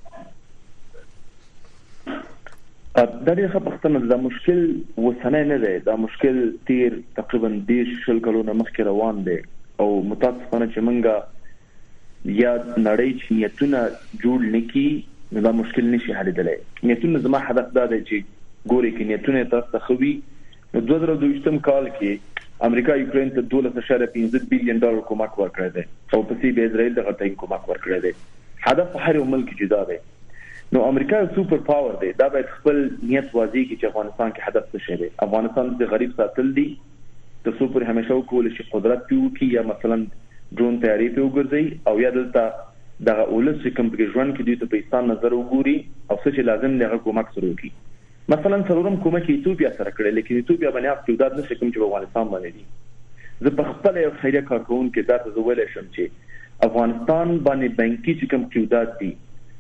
دا ډېر ښه پوښتنه ده. مشکل وسنه نه دی، دا مشکل تیر تقریبا دیش شل کلونه مخکې روان دی او متاسفانه چې منګه یا نړۍ چې نیتونه جوړ نکي نو دا مشکل نشي حلېدلی. نیتونه زما هدف دا دی چې ګوري کې نیتونه تاسو ته خوي. نو دوه زره دوه کال کې امریکا یوکرين ته دولس اشاره پنځه بیلیون ډالر کومک ورکړی دی او په سی به اسرائیل دغه ته کومک ورکړی دی. هدف هر یو ملک جدا دی. نو امریکا سوپر پاور دی، دا باید خپل نیت واضح کړي چې افغانستان کې هدف څه شي دی. افغانستان د غریب ساتل دی، د سوپر همیشه وکول شي قدرت پیو کی یا مثلا ډرون تیاری په وګرځي او یا دلته دغه اولس کوم په ژوند کې دوی ته په انسان نظر وګوري او څه چې لازم دی هغه کومک سره وکړي. مثلا څلورم کومک ایتوبیا سره کړل، لیکن ایتوبیا باندې اقتصاد نشي کوم چې افغانستان باندې دي. زه په خپل یو خیریه کارکون کې دا ته ویل شم چې افغانستان باندې بانکي چې کوم قیودات دي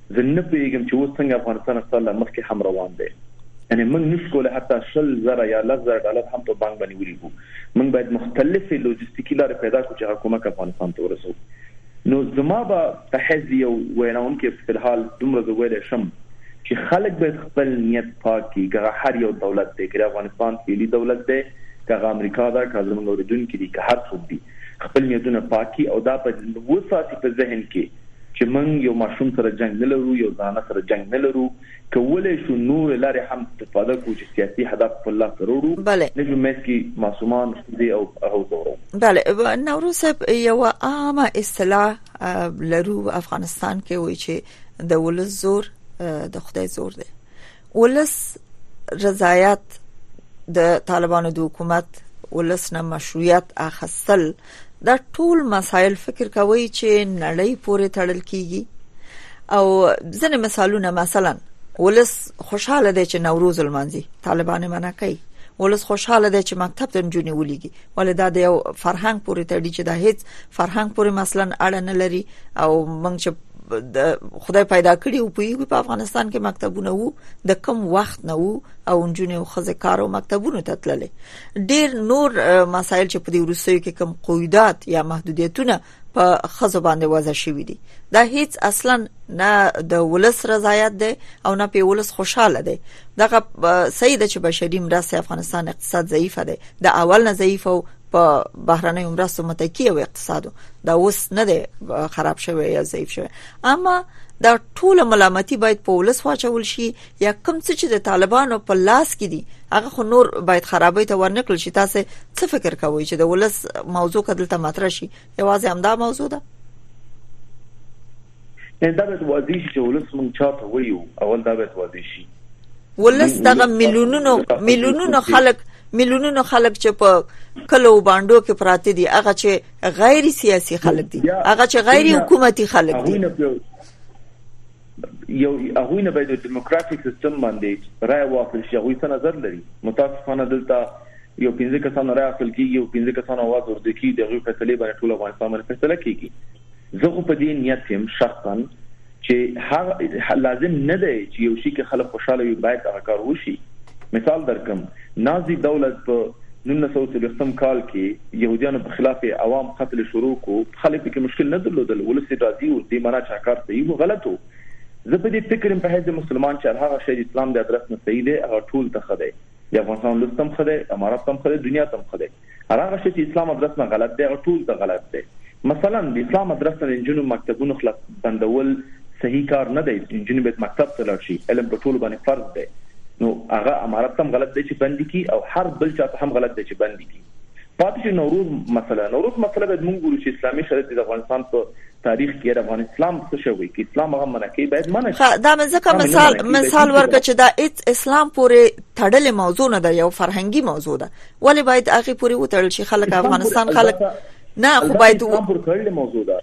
زه نه پیږم چې اوس څنګه افغانستان خپل مخکې هم روان دی. یعنی موږ نشو حتی شل زره یا لس زره ډالر هم په بانک باندې ولیکو. موږ باید مختلفې لوجستیکي لارې پیدا کړو چې حکومت افغانستان ته ورسو. نو زما به تحزي او ویناونکې په الحال دومره زه ویلی شم چې خلک باید خپل نیت پاک کړي. که هر یو دولت دی، که افغانستان فعلي دولت دی، که امریکا ده، که زموږ اوریدونکي دي، که هر څوک دي، خپل نیتونه پاک کړي او دا په وساتي په ذهن کې چې موږ یو ماشوم سره جنگ نه لرو، یو ځانه سره جنگ نه لرو. کولای شو نور لارې هم استفاده کوو چې سیاسي هدف په الله کړو. بله نجو مسکی معصومان دي او هغه زورو. بله نوروز صاحب یو عامه اصطلاح لرو افغانستان کې وایي چې د ولس زور د خدای زور دی. ولس رضایت د طالبانو د حکومت، ولس نه مشروعیت اخیستل، دا ټول مسایل فکر کوي چې نړۍ پورې تړل کیږي. او ځنه مثالونه، مثلا ولس خوشاله دی چې نوروز المانځي، طالبان منع کوي. ولس خوشاله دی چې مکتب ته نجونې ولېږي، ولې دا د یو فرهنګ پورې تړي چې دا هیڅ فرهنګ پورې مثلا اړه نه لري. او موږ چې خدای پیدا کړی او په په افغانستان کې مکتبونه وو، د کم وخت نه وو او نجونې او ښځې کار او مکتبونو ته تللې. ډېر نور مسایل چې په دې وروستیو کې کم قیودات یا محدودیتونه په ښځو باندې وضع شوي دي، دا هیڅ اصلا نه د ولس رضایت دی او نه په ولس خوشاله دی. دغه صحیح ده چې بشري مرستې افغانستان اقتصاد ضعیف دی، د اول نه ضعیف او په بهرنۍ مرستو متکی او اقتصادو دا اوس نه دی خراب شوی یا ضعیف شوی. اما دا ټول ملامتي باید په ولس واچول شي یا کوم څه چې د طالبانو په لاس کې دي هغه خو نور باید خرابې ته ورنکړل شي. تاسو څه فکر کوئ چې د ولس موضوع کدلته مطرح شي؟ یوازې همدا موضوع ده؟ نه، دا به واضح شي چې ولس مونږ چاته وایو. اول دا به واضح شي ولس دغه میلیونونو میلیونونو خلک میلیونونو خلک چې په کلو باندې کې پراته دي، هغه چې غیر سیاسي خلک دي، هغه چې غیر حکومتي خلک دي، یو هغه نه باید د دیموکراتیک سیستم باندې رائے واخل شي. هغه څه نظر لري. متاسفانه دلته یو پنځه کسان رائے اخلي کیږي، یو پنځه کسان आवाज ورته کیږي، دغه فیصله باندې ټول افغانستان باندې فیصله کیږي. زه خو په دې نیت یم شخصا چې هغه لازم نه دی چې یو شي کې خلک خوشاله وي باید هغه کار وشي. مثال درکم، نازی دولت په نولس سوه څلوېښتم کال کې يهودانو په خلاف عوام قتل شروع کو، خلک کې مشکل نه درلودل، ولس راضي او دې معنا چې کار صحیح و غلط و. زه په دې فکر په هیڅ مسلمان چې هغه شی اسلام د ادرس نه صحیح دی، هغه ټول ته خدای د افغانستان لستم خدای، امارات هم خدای، دنیا هم خدای. هغه شی چې اسلام ادرس نه غلط دی، هغه ټول ته غلط دی. مثلا د اسلام ادرس نه جنونو مکتبونو خلاص بندول صحیح کار نه دی. جنونو به مکتب ته لاړ شي، علم په ټول باندې فرض دی. نو هغه امارات هم غلط دی چې بندي کی او هر بل چاته هم غلط دی چې بندي کی. پاتې نوروز مثلا نوروز مسله به موږ ګورو چې اسلامي شریعت د افغانستان په تاریخ کې د افغان اسلام څه شوی کې اسلام هغه منکې باید منع شي. دا ځکه مثال مثال ورکړه چې دا اسلام پورې تړلې موضوع نه ده، یو فرهنګي موضوع ده. ولی باید هغه پورې وتړل شي؟ خلک افغانستان خلک نه خو باید اسلام پورې تړلې موضوع ده.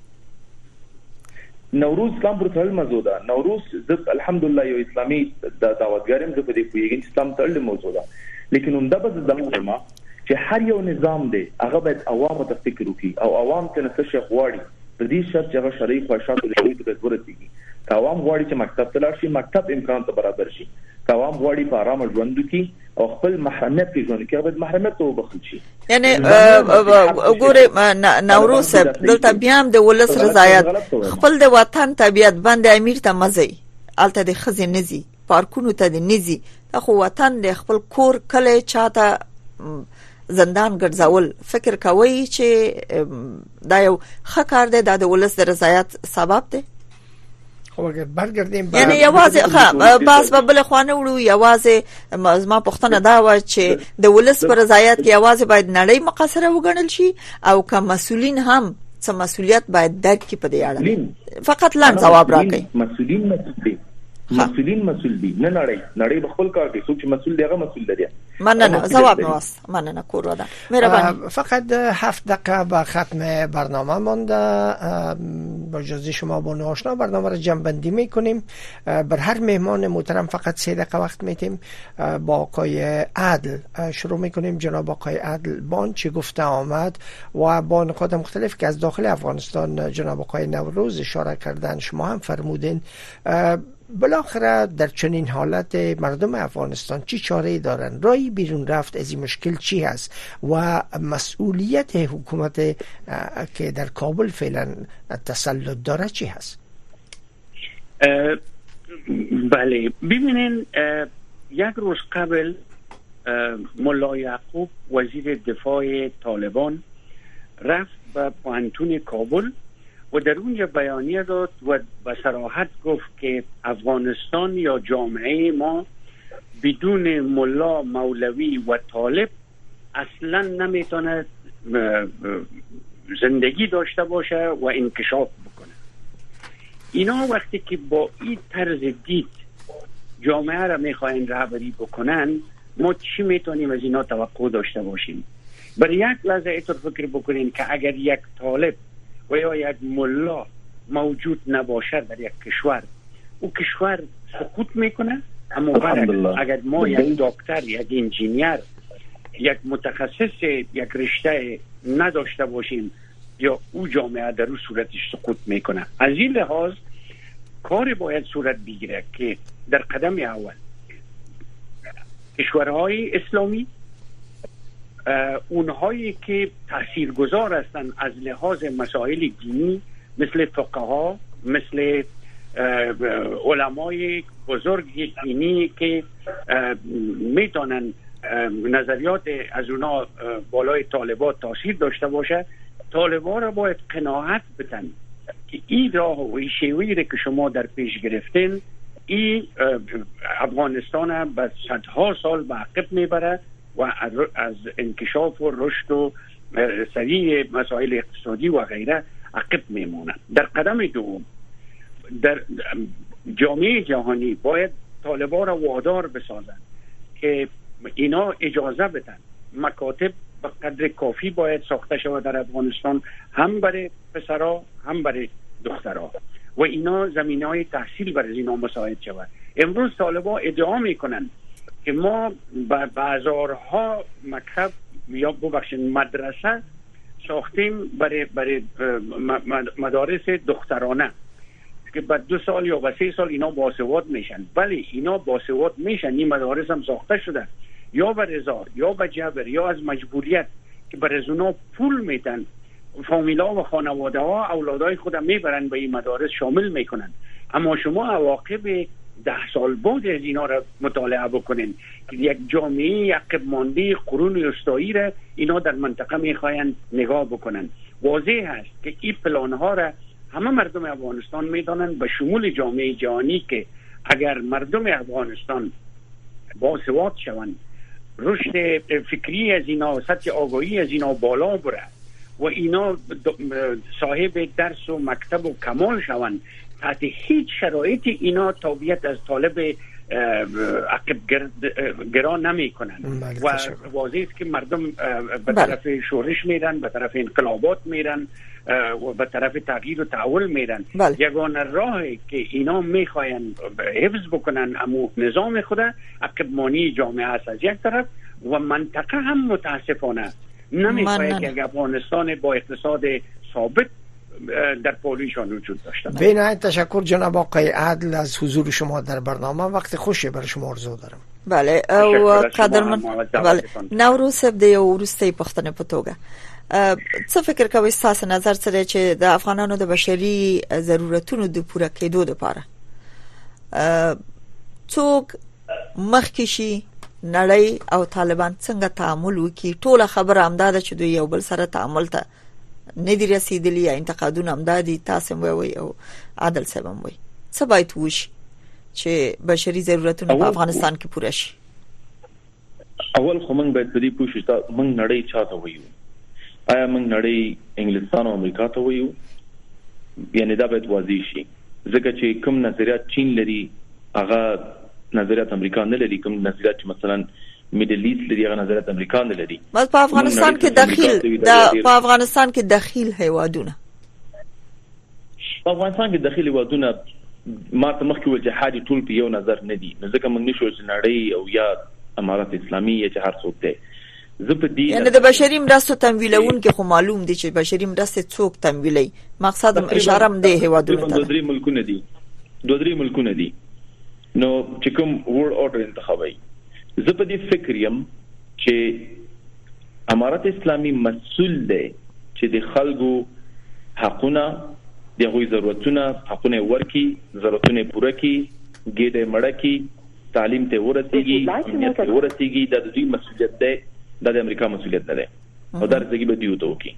نوروز اسلام پر تړل موضوع ده. نوروز د الحمدلله یو اسلامي د دعوتګارم د په دې کویږي چې اسلام تړل موضوع ده. لیکن هم دا به د ما چې هر یو نظام دی هغه باید عوامو ته فکر وکړي او عوام ته څه شي غواړي په دې شرط چې هغه شرعي خواهشات لري ته ورسیږي. که عوام غواړي چې مکتب ته لاړ شي، مکتب امکان ته برابر شي. که عوام غواړي په آرام ژوند وکړي او خپل محرمیت کې ژوند وکړي، هغه محرمیت ته وبخښل شي. یعنی وګوره نوروز صاحب دلته بیا هم د ولس رضایت، خپل د وطن طبيعت باندې امیر ته مزي، الته د خزې نزي، پارکونو ته د نزي، خو وطن د خپل کور کله چاته زندان ګرځول. فکر کوي چې دا یو ښه کار دی، دا د ولس د رضایت سبب دی؟ خو اگر برګردیم یعنی یوازې ښه باس په بل خوانه وړو، یوازې ما پوښتنه دا و چې د ولس پر رضایت کې یوازې باید نړۍ مقصره وګڼل شي او که مسؤلین هم څه مسؤلیت باید درک کړي په دې اړه؟ فقط لاند جواب راکړئ. مسؤلین مسؤل دي، مسؤلین مسؤل دي، نه نړۍ. نړۍ خپل کار کوي، څوک چې مسؤل دی هغه مسؤل دی. مننه جواب نواست. مننه کورودا مهربانی. فقط هفت دقیقه به ختم برنامه مانده. با اجازه شما با آشنا برنامه را جمع بندی میکنیم. بر هر مهمان محترم فقط سه دقیقه وقت میتیم. با آقای عادل شروع میکنیم. جناب آقای عادل بان چه گفته آمد و با نکات مختلف که از داخل افغانستان جناب آقای نوروز اشاره کردن، شما هم فرمودین، بالاخره در چنین حالت مردم افغانستان چی چاره‌ای دارن؟ راهی بیرون رفت از این مشکل چی هست و مسئولیت حکومت که در کابل فعلا تسلط داره چی هست؟ بله، ببینین یک روز قبل ملا یعقوب وزیر دفاع طالبان رفت به پوهنتون کابل و در اونجا بیانیه داد و به صراحت گفت که افغانستان یا جامعه ما بدون ملا، مولوی و طالب اصلا نمیتونه زندگی داشته باشه و انکشاف بکنه. اینا وقتی که با این طرز دید جامعه را میخواین رهبری بکنن، ما چی میتونیم از اینا توقع داشته باشیم؟ برای یک لحظه اینطور فکر بکنین که اگر یک طالب و یا یک ملا موجود نباشد در یک کشور، او کشور سقوط میکنه. اما برعکس اگر ما یک دکتر، یک انجینیر، یک متخصص یک رشته نداشته باشیم، یا او جامعه در اون صورتش سقوط میکنه. از این لحاظ کار باید صورت بگیره که در قدم اول کشورهای اسلامی، اونهایی که تاثیرگذار هستند از لحاظ مسائل دینی مثل فقها، مثل علمای بزرگ دینی که میتونن نظریات از اونا بالای طالبات تاثیر داشته باشه، طالبا را باید قناعت بدن که این راه و این شیوهی که شما در پیش گرفتین این افغانستان به صدها سال به عقب میبره و از انکشاف و رشد و سریع مسائل اقتصادی و غیره عقب میمونه. در قدم دوم در جامعه جهانی باید طالبان را وادار بسازن که اینا اجازه بدن مکاتب به قدر کافی باید ساخته شود در افغانستان، هم برای پسرها هم برای دخترها، و اینا زمینه‌های تحصیل برای اینا مساعد شود. امروز طالبان ادعا میکنن که ما به هزارها مکتب یا ببخشید مدرسه ساختیم برای برای مدارس دخترانه که بعد دو سال یا با سه سال اینا باسواد میشن. ولی اینا باسواد میشن، این مدارس هم ساخته شده یا به رضا یا به جبر یا از مجبوریت که برای اونا پول میدن، فامیلا و خانواده ها اولادای خودم میبرن به این مدارس شامل میکنن. اما شما عواقب ده سال بعد از اینا را مطالعه بکنین که یک جامعه عقب مانده قرون وسطایی را اینا در منطقه میخواین نگاه بکنن. واضح هست که این پلان ها را همه مردم افغانستان میدانن، به شمول جامعه جهانی، که اگر مردم افغانستان باسواد شوند، رشد فکری از اینا، سطح آگاهی از اینا بالا بره و اینا صاحب درس و مکتب و کمال شوند، تحت هیچ شرایط اینا تابعیت از طالب عقب گرا نمی کنن و واضح است که مردم به طرف شورش میرن، به طرف انقلابات میرن و به طرف تغییر و تحول میرن. یگانه راهی که اینا میخواین حفظ بکنن امو نظام خود عقب مانی جامعه است از یک طرف، و منطقه هم متاسفانه نمیخواد که افغانستان با اقتصاد ثابت در پولیشان وجود داشته. به نهایت تشکر جناب آقای عادل از حضور شما در برنامه. وقت خوشی برای شما آرزو دارم. بله او قدرمن. بله نوروز صاحب د یو ورستۍ پښتنې په توګه څه فکر کوئ تاسو نظر سره چې د افغانانو د بشري ضرورتونو د پوره کېدو لپاره څوک مخکې شي نړۍ او طالبان څنګه تعامل وکړي؟ ټول خبره همدا ده چې دوی یو بل سره تعامل ته نه دي رسیدلی یا انتقادونه همدا دي. تاسو وایي او عادل صاحب هم وایي څه باید وشي چې بشري ضرورتونه په افغانستان کې پوره شي؟ اول خو موږ باید په دې پوه شو چې موږ نړۍ چاته وایو. آیا موږ نړۍ انګلستان او امریکا ته وایو؟ یعنی دا باید واضح شي، ځکه چې کوم نظریات چین لري هغه نظریات امریکا نه لري، کوم نظریات چې مثلا میډل ایست لري، هغه نظریات امریکا نه لري. بس په افغانستان کې داخل د په افغانستان کې داخل هیوادونه په افغانستان کې داخلي وادونه ما ته مخکې ویل چې حاجی ټول په یو نظر نه دي، نو ځکه موږ نشو چې نړۍ او یا امارات اسلامي یا چې هر څوک دی زه په دې یعنی د بشري مرستو تمویلون کې خو معلوم دي چې بشري مرستې څوک تمویلي، مقصد هم اشاره هم دی هیوادونه ته. دوه درې ملکونه دي دوه درې ملکونه دي نو چې کوم ورلد اورډر انتخابي. زه په دې فکر یم چې امارات اسلامي مسؤل دی چې د خلکو حقونه دغه ضرورتونه حقونه ورکي، ضرورتونه پوره کړي، ګډه مړه کړي، تعلیم ته ورسیږي، امنیت ته ورسیږي. دا د دوی مسؤلیت دی، دا د امریکا مسؤلیت نه دی او دا ځکه به دیو ته وکړي.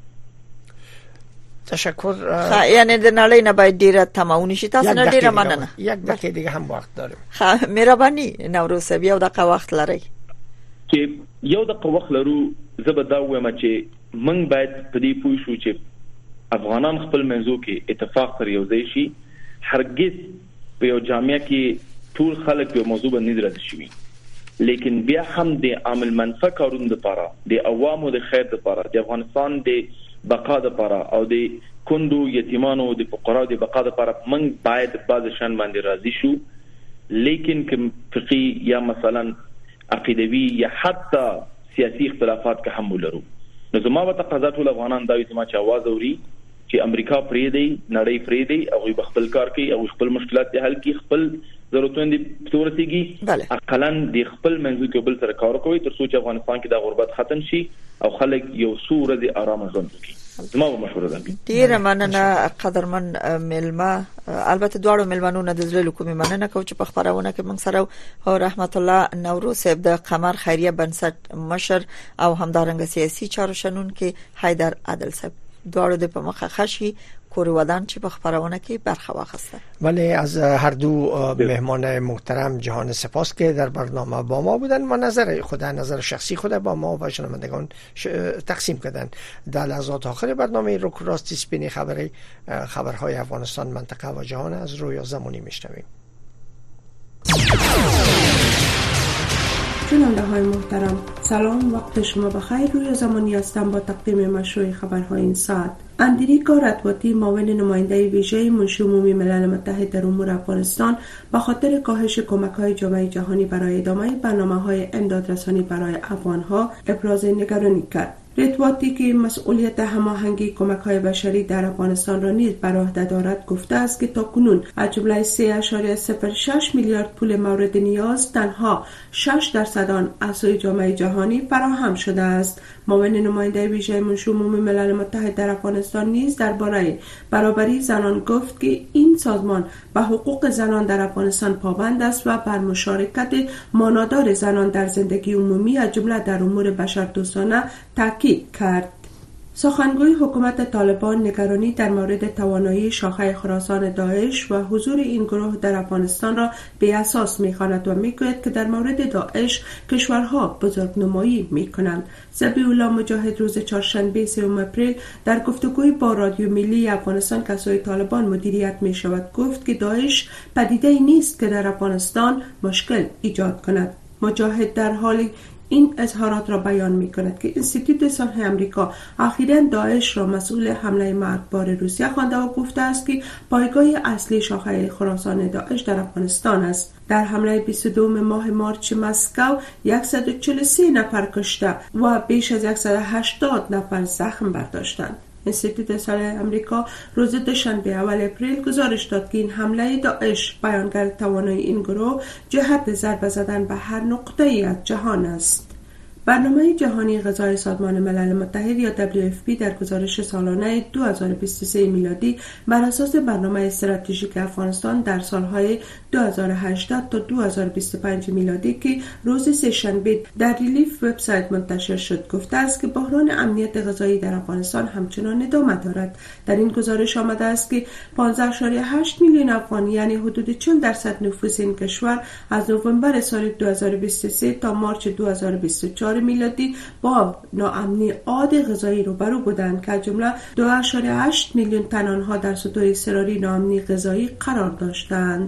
تشکر. یعنی د نړۍ نه باید ډیره تماونی شي. تاسو نه ډیره مننه. یک دقیقه دیگه هم وخت داریم. ها مهرباني نوروز صاحب یو دقیقه وخت لرئ. چې یو دقیقه وخت لرو زه به دا وایم چې موږ باید په دې پوه شو چې افغانان خپل منځو کې اتفاق سره یو ځای شي. هرگز په یو جامعه کې ټول خلک په موضوع باندې درته شي، لیکن بیا هم د عامل منفعه کارونو لپاره، د عوامو د خیر لپاره، د افغانستان د بقا لپاره او د کندو یتیمانو د فقراو د بقا لپاره موږ باید بعض شان باندې راضي شو. لیکن کوم فقهي یا مثلا عقیدوي یا حتی سیاسي اختلافات که هم ولرو، نو زما په تقاضا ټول افغانان دا وي چې आवाज اوري چې امریکا پرې دی، نړۍ پرې دی او خپل کار کوي او خپل مشکلات حل کوي، خپل ضرورتونه دي پتورسيږي، اقلن د خپل منځو کې بل سره کار کوي تر څو چې افغانستان کې د غربت ختم شي او خلک یو سوره د آرام ژوند وکړي. زما به مشوره ده. ډیر مننه قدرمن ملما. البته دواړو ملمنو نه د زړه کومې مننه کوم چې په خبرونه کې موږ سره او رحمت الله نوروز صاحب د قمر خیریه بنسټ مشر او همدارنګه سیاسي چارو شنون کې حیدر عادل صاحب دواړو د په مخه خشي کور ودان چې په خبرونه کې برخه واخیسته. ولی از هر دو مهمان محترم جهان سپاس که در برنامه با ما بودن و نظر خود نظر شخصی خود با ما و شنوندگان تقسیم کردن. در لحظات آخر برنامه روک راستی سپین خبری خبرهای افغانستان، منطقه و جهان از رویا زمانی میشنویم. شنونده های محترم سلام، وقت شما بخیر. روی زمانی هستم با تقدیم مشروع خبرهای این ساعت. اندریکا رتواتی معاون نماینده ویژه منشی عمومی ملل متحد در امور افغانستان به خاطر کاهش کمک‌های جامعه جهانی برای ادامه برنامه‌های امدادرسانی برای افغان‌ها ابراز نگرانی کرد. رتواتی که مسئولیت هماهنگی کمک‌های بشری در افغانستان را نیز بر عهده دارد گفته است که تاکنون از جمله سه اشاره صفر شش میلیارد پول مورد نیاز تنها شش درصد آن از سوی جامعه جهانی فراهم شده است. معاون نماینده ویژه منشی عمومی ملل متحد در افغانستان نیز درباره برابری زنان گفت که این سازمان به حقوق زنان در افغانستان پابند است و بر مشارکت مانادار زنان در زندگی عمومی از جمله در امور بشردوستانه تاکید کرد. سخنگوی حکومت طالبان نگرانی در مورد توانایی شاخه خراسان داعش و حضور این گروه در افغانستان را بی اساس می‌خواند و می‌گوید که در مورد داعش کشورها بزرگنمایی می‌کنند. ذبیح الله مجاهد روز چهارشنبه سوم اپریل در گفتگوی با رادیو ملی افغانستان که سوی طالبان مدیریت می‌شود گفت که داعش پدیده‌ای نیست که در افغانستان مشکل ایجاد کند. مجاهد در حالی این اظهارات را بیان می کند که انستیتوت صلح امریکا اخیراً داعش را مسئول حمله مرگبار روسیه خوانده و گفته است که پایگاه اصلی شاخه خراسان داعش در افغانستان است. در حمله بیست و دو ماه مارچ مسکو صد و چهل و سه نفر کشته و بیش از صد و هشتاد نفر زخم برداشتند. انستیتوت صلح امریکا روز دوشنبه اول اپریل گزارش داد که این حمله داعش بیانگر توانایی این گروه جهت ضربه زدن به هر نقطه‌ای از جهان است. برنامه جهانی غذای سازمان ملل متحد یا دبلیو اف پی در گزارش سالانه دو هزار و بیست و سه میلادی بر اساس برنامه استراتژیک افغانستان در سالهای دو هزار و هجده تا دو هزار و بیست و پنج میلادی که روز سه‌شنبه در ریلیف وبسایت منتشر شد گفته است که بحران امنیت غذایی در افغانستان همچنان ادامه دارد. در این گزارش آمده است که پانزده ممیز هشت میلیون افغان یعنی حدود چهل درصد نفوس این کشور از نوامبر سال دو هزار و بیست و سه تا مارچ دو هزار و بیست و چهار میلادی با ناامنی عاد غذایی روبرو بودند که از جمله دو ممیز هشت میلیون تن آنها در سطوح اضطراری ناامنی غذایی قرار داشتند.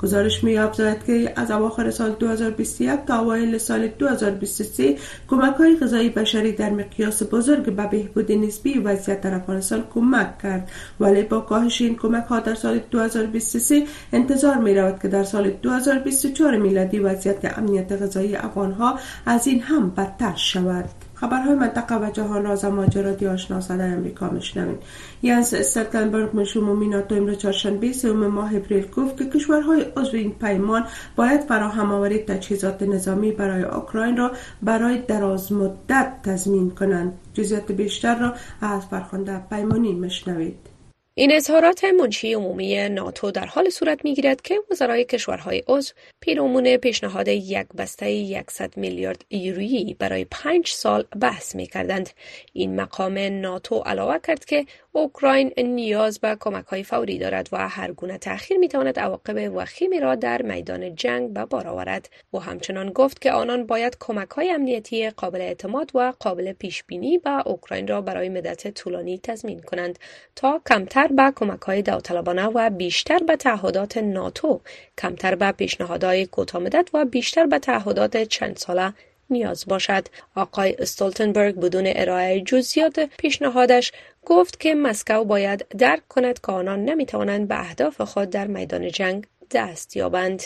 گزارش می‌افزاید که از اواخر سال دو هزار و بیست و یک تا اوایل سال دو هزار و بیست و سه کمک‌های غذایی بشری در مقیاس بزرگ به بهبود نسبی وضعیت در افغانستان کمک کرد، ولی با کاهش این کمک‌ها در سال دو هزار و بیست و سه انتظار می‌رود که در سال دو هزار و بیست و چهار میلادی وضعیت امنیت غذایی افغان‌ها از این هم بدتر شود. خبرهای منطقه و جهان را از ماجرای آشنا صدای آمریکا میشنوید. ینس استولتنبرگ مشیر عمومی ناتو امروز چهارشنبه سوم ماه اپریل گفت که کشورهای عضو این پیمان باید فراهم آوری تجهیزات نظامی برای اوکراین را برای دراز مدت تضمین کنند. جزئیات بیشتر را از فرخنده پیمانی میشنوید. این اظهارات منشی عمومی ناتو در حال صورت می‌گیرد که وزرای کشورهای عضو پیرامون پیشنهاد یک بسته صد میلیارد یورویی برای پنج سال بحث می‌کردند. این مقام ناتو علاوه کرد که اوکراین نیاز به کمک‌های فوری دارد و هر گونه تأخیر می‌تواند عواقب وخیمی را در میدان جنگ به بار آورد. و همچنان گفت که آنان باید کمک‌های امنیتی قابل اعتماد و قابل پیش‌بینی به اوکراین را برای مدت طولانی تضمین کنند تا کمتر به کمک‌های داوطلبانه و بیشتر به تعهدات ناتو، کمتر به پیشنهادهای کوتاه‌مدت و بیشتر به تعهدات چند ساله نیاز باشد. آقای استولتنبرگ بدون ارائه جزئیات پیشنهادش گفت که مسکو باید درک کند که آنان نمی‌توانند به اهداف خود در میدان جنگ دست یابند.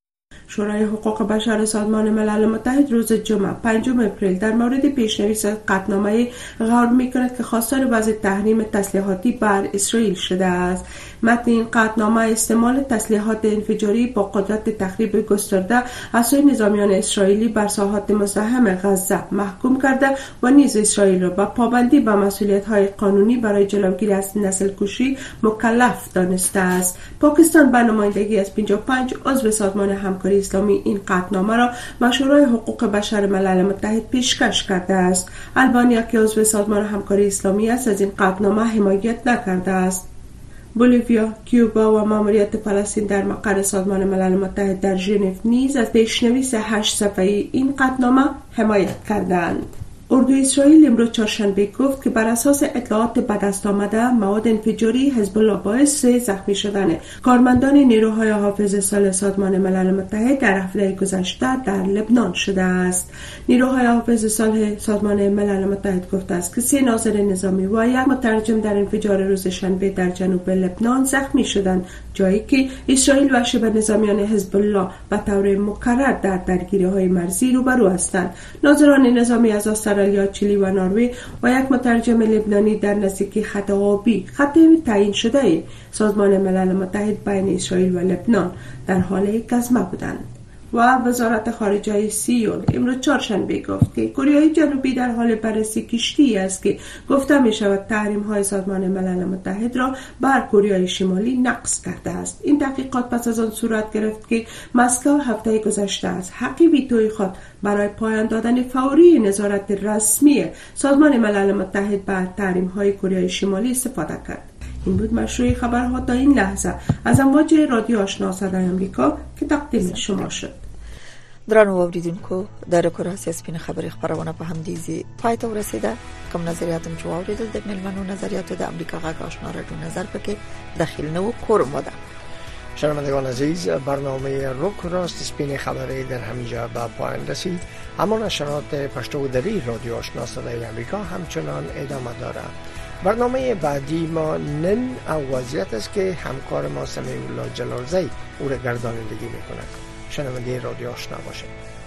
شورای حقوق بشر سازمان ملل متحد روز جمعه پنجم اپریل در مورد پیشنویس قطعنامه غور می‌کند که خواستار وضع تحریم تسلیحاتی بر اسرائیل شده است. متن این قطعنامه استعمال تسلیحات انفجاری با قدرت تخریب گسترده از سوی نظامیان اسرائیلی بر ساحات مزدحم غزه محکوم کرده و نیز اسرائیل را با پابندی به مسئولیت‌های قانونی برای جلوگیری از نسل‌کشی مکلف دانسته است. پاکستان به نمایندگی از پنجاه و پنج عضو سازمان همکاری اسلامی این قطعنامه را به شورای حقوق بشر ملل متحد پیشکش کرده است. البانیا که عضو سازمان همکاری اسلامی است از این قطعنامه حمایت نکرده است. بولیویا، کیوبا و ماموریت فلسطین در مقر سازمان ملل متحد در ژنو نیز از پیشنویس هشت صفحه‌ای این قطعنامه حمایت کردند. اردوی اسرائیل امروز چهارشنبه گفت که بر اساس اطلاعات به دست آمده مواد انفجاری حزب الله باعث زخمی شدن کارمندان نیروهای حافظ صلح سازمان ملل متحد در هفته گذشته در لبنان شده است. نیروهای حافظ صلح سازمان ملل متحد گفته است که سه ناظر نظامی و یک مترجم در انفجار روز شنبه در جنوب لبنان زخمی شدند، جایی که اسرائیل و شبه نظامیان حزب الله به طور مکرر در درگیری‌های مرزی روبرو هستند. ناظران نظامی از استرالیا، چیلی و نروژ و یک مترجم لبنانی در نزدیکی خط آبی، خط تعیین شده سازمان ملل متحد بین اسرائیل و لبنان در حال گزمه بودند. و وزارت خارجه سیول امروز چهارشنبه گفت که کره جنوبی در حال بررسی کشتی است که گفته می شود تحریم های سازمان ملل متحد را بر کره شمالی نقض کرده است. این تحقیقات پس از آن صورت گرفت که مسکو هفته گذشته از حق ویتوی خود برای پایان دادن فوری نظارت رسمی سازمان ملل متحد بر تحریم های کره شمالی استفاده کرد. این بود مشروع خبرها تا این لحظه از امواج رادیو آشنا صدای آمریکا که تقدیم شما شد. درنو اوریدونکو در کوراسي سپین خبری خبرونه په همدیزي پای ته ورسیده. کوم نظریاتم چې واوریدل د ملمنو نظریاتو د امریکا غږ آشنا رادیو نظر پکې داخل نو کورم وده. شنوندگان عزیز، برنامه روک راست سپین خبری در همینجا به پایان رسید. اما نشرات پشتو دری رادیو آشنا صدای آمریکا همچنان ادامه دارد. برنامه بعدی ما نن او وضعیت است که همکار ما سمیع الله جلالزی او را گردانندگی میکنه. شنونده رادیو آشنا باشید.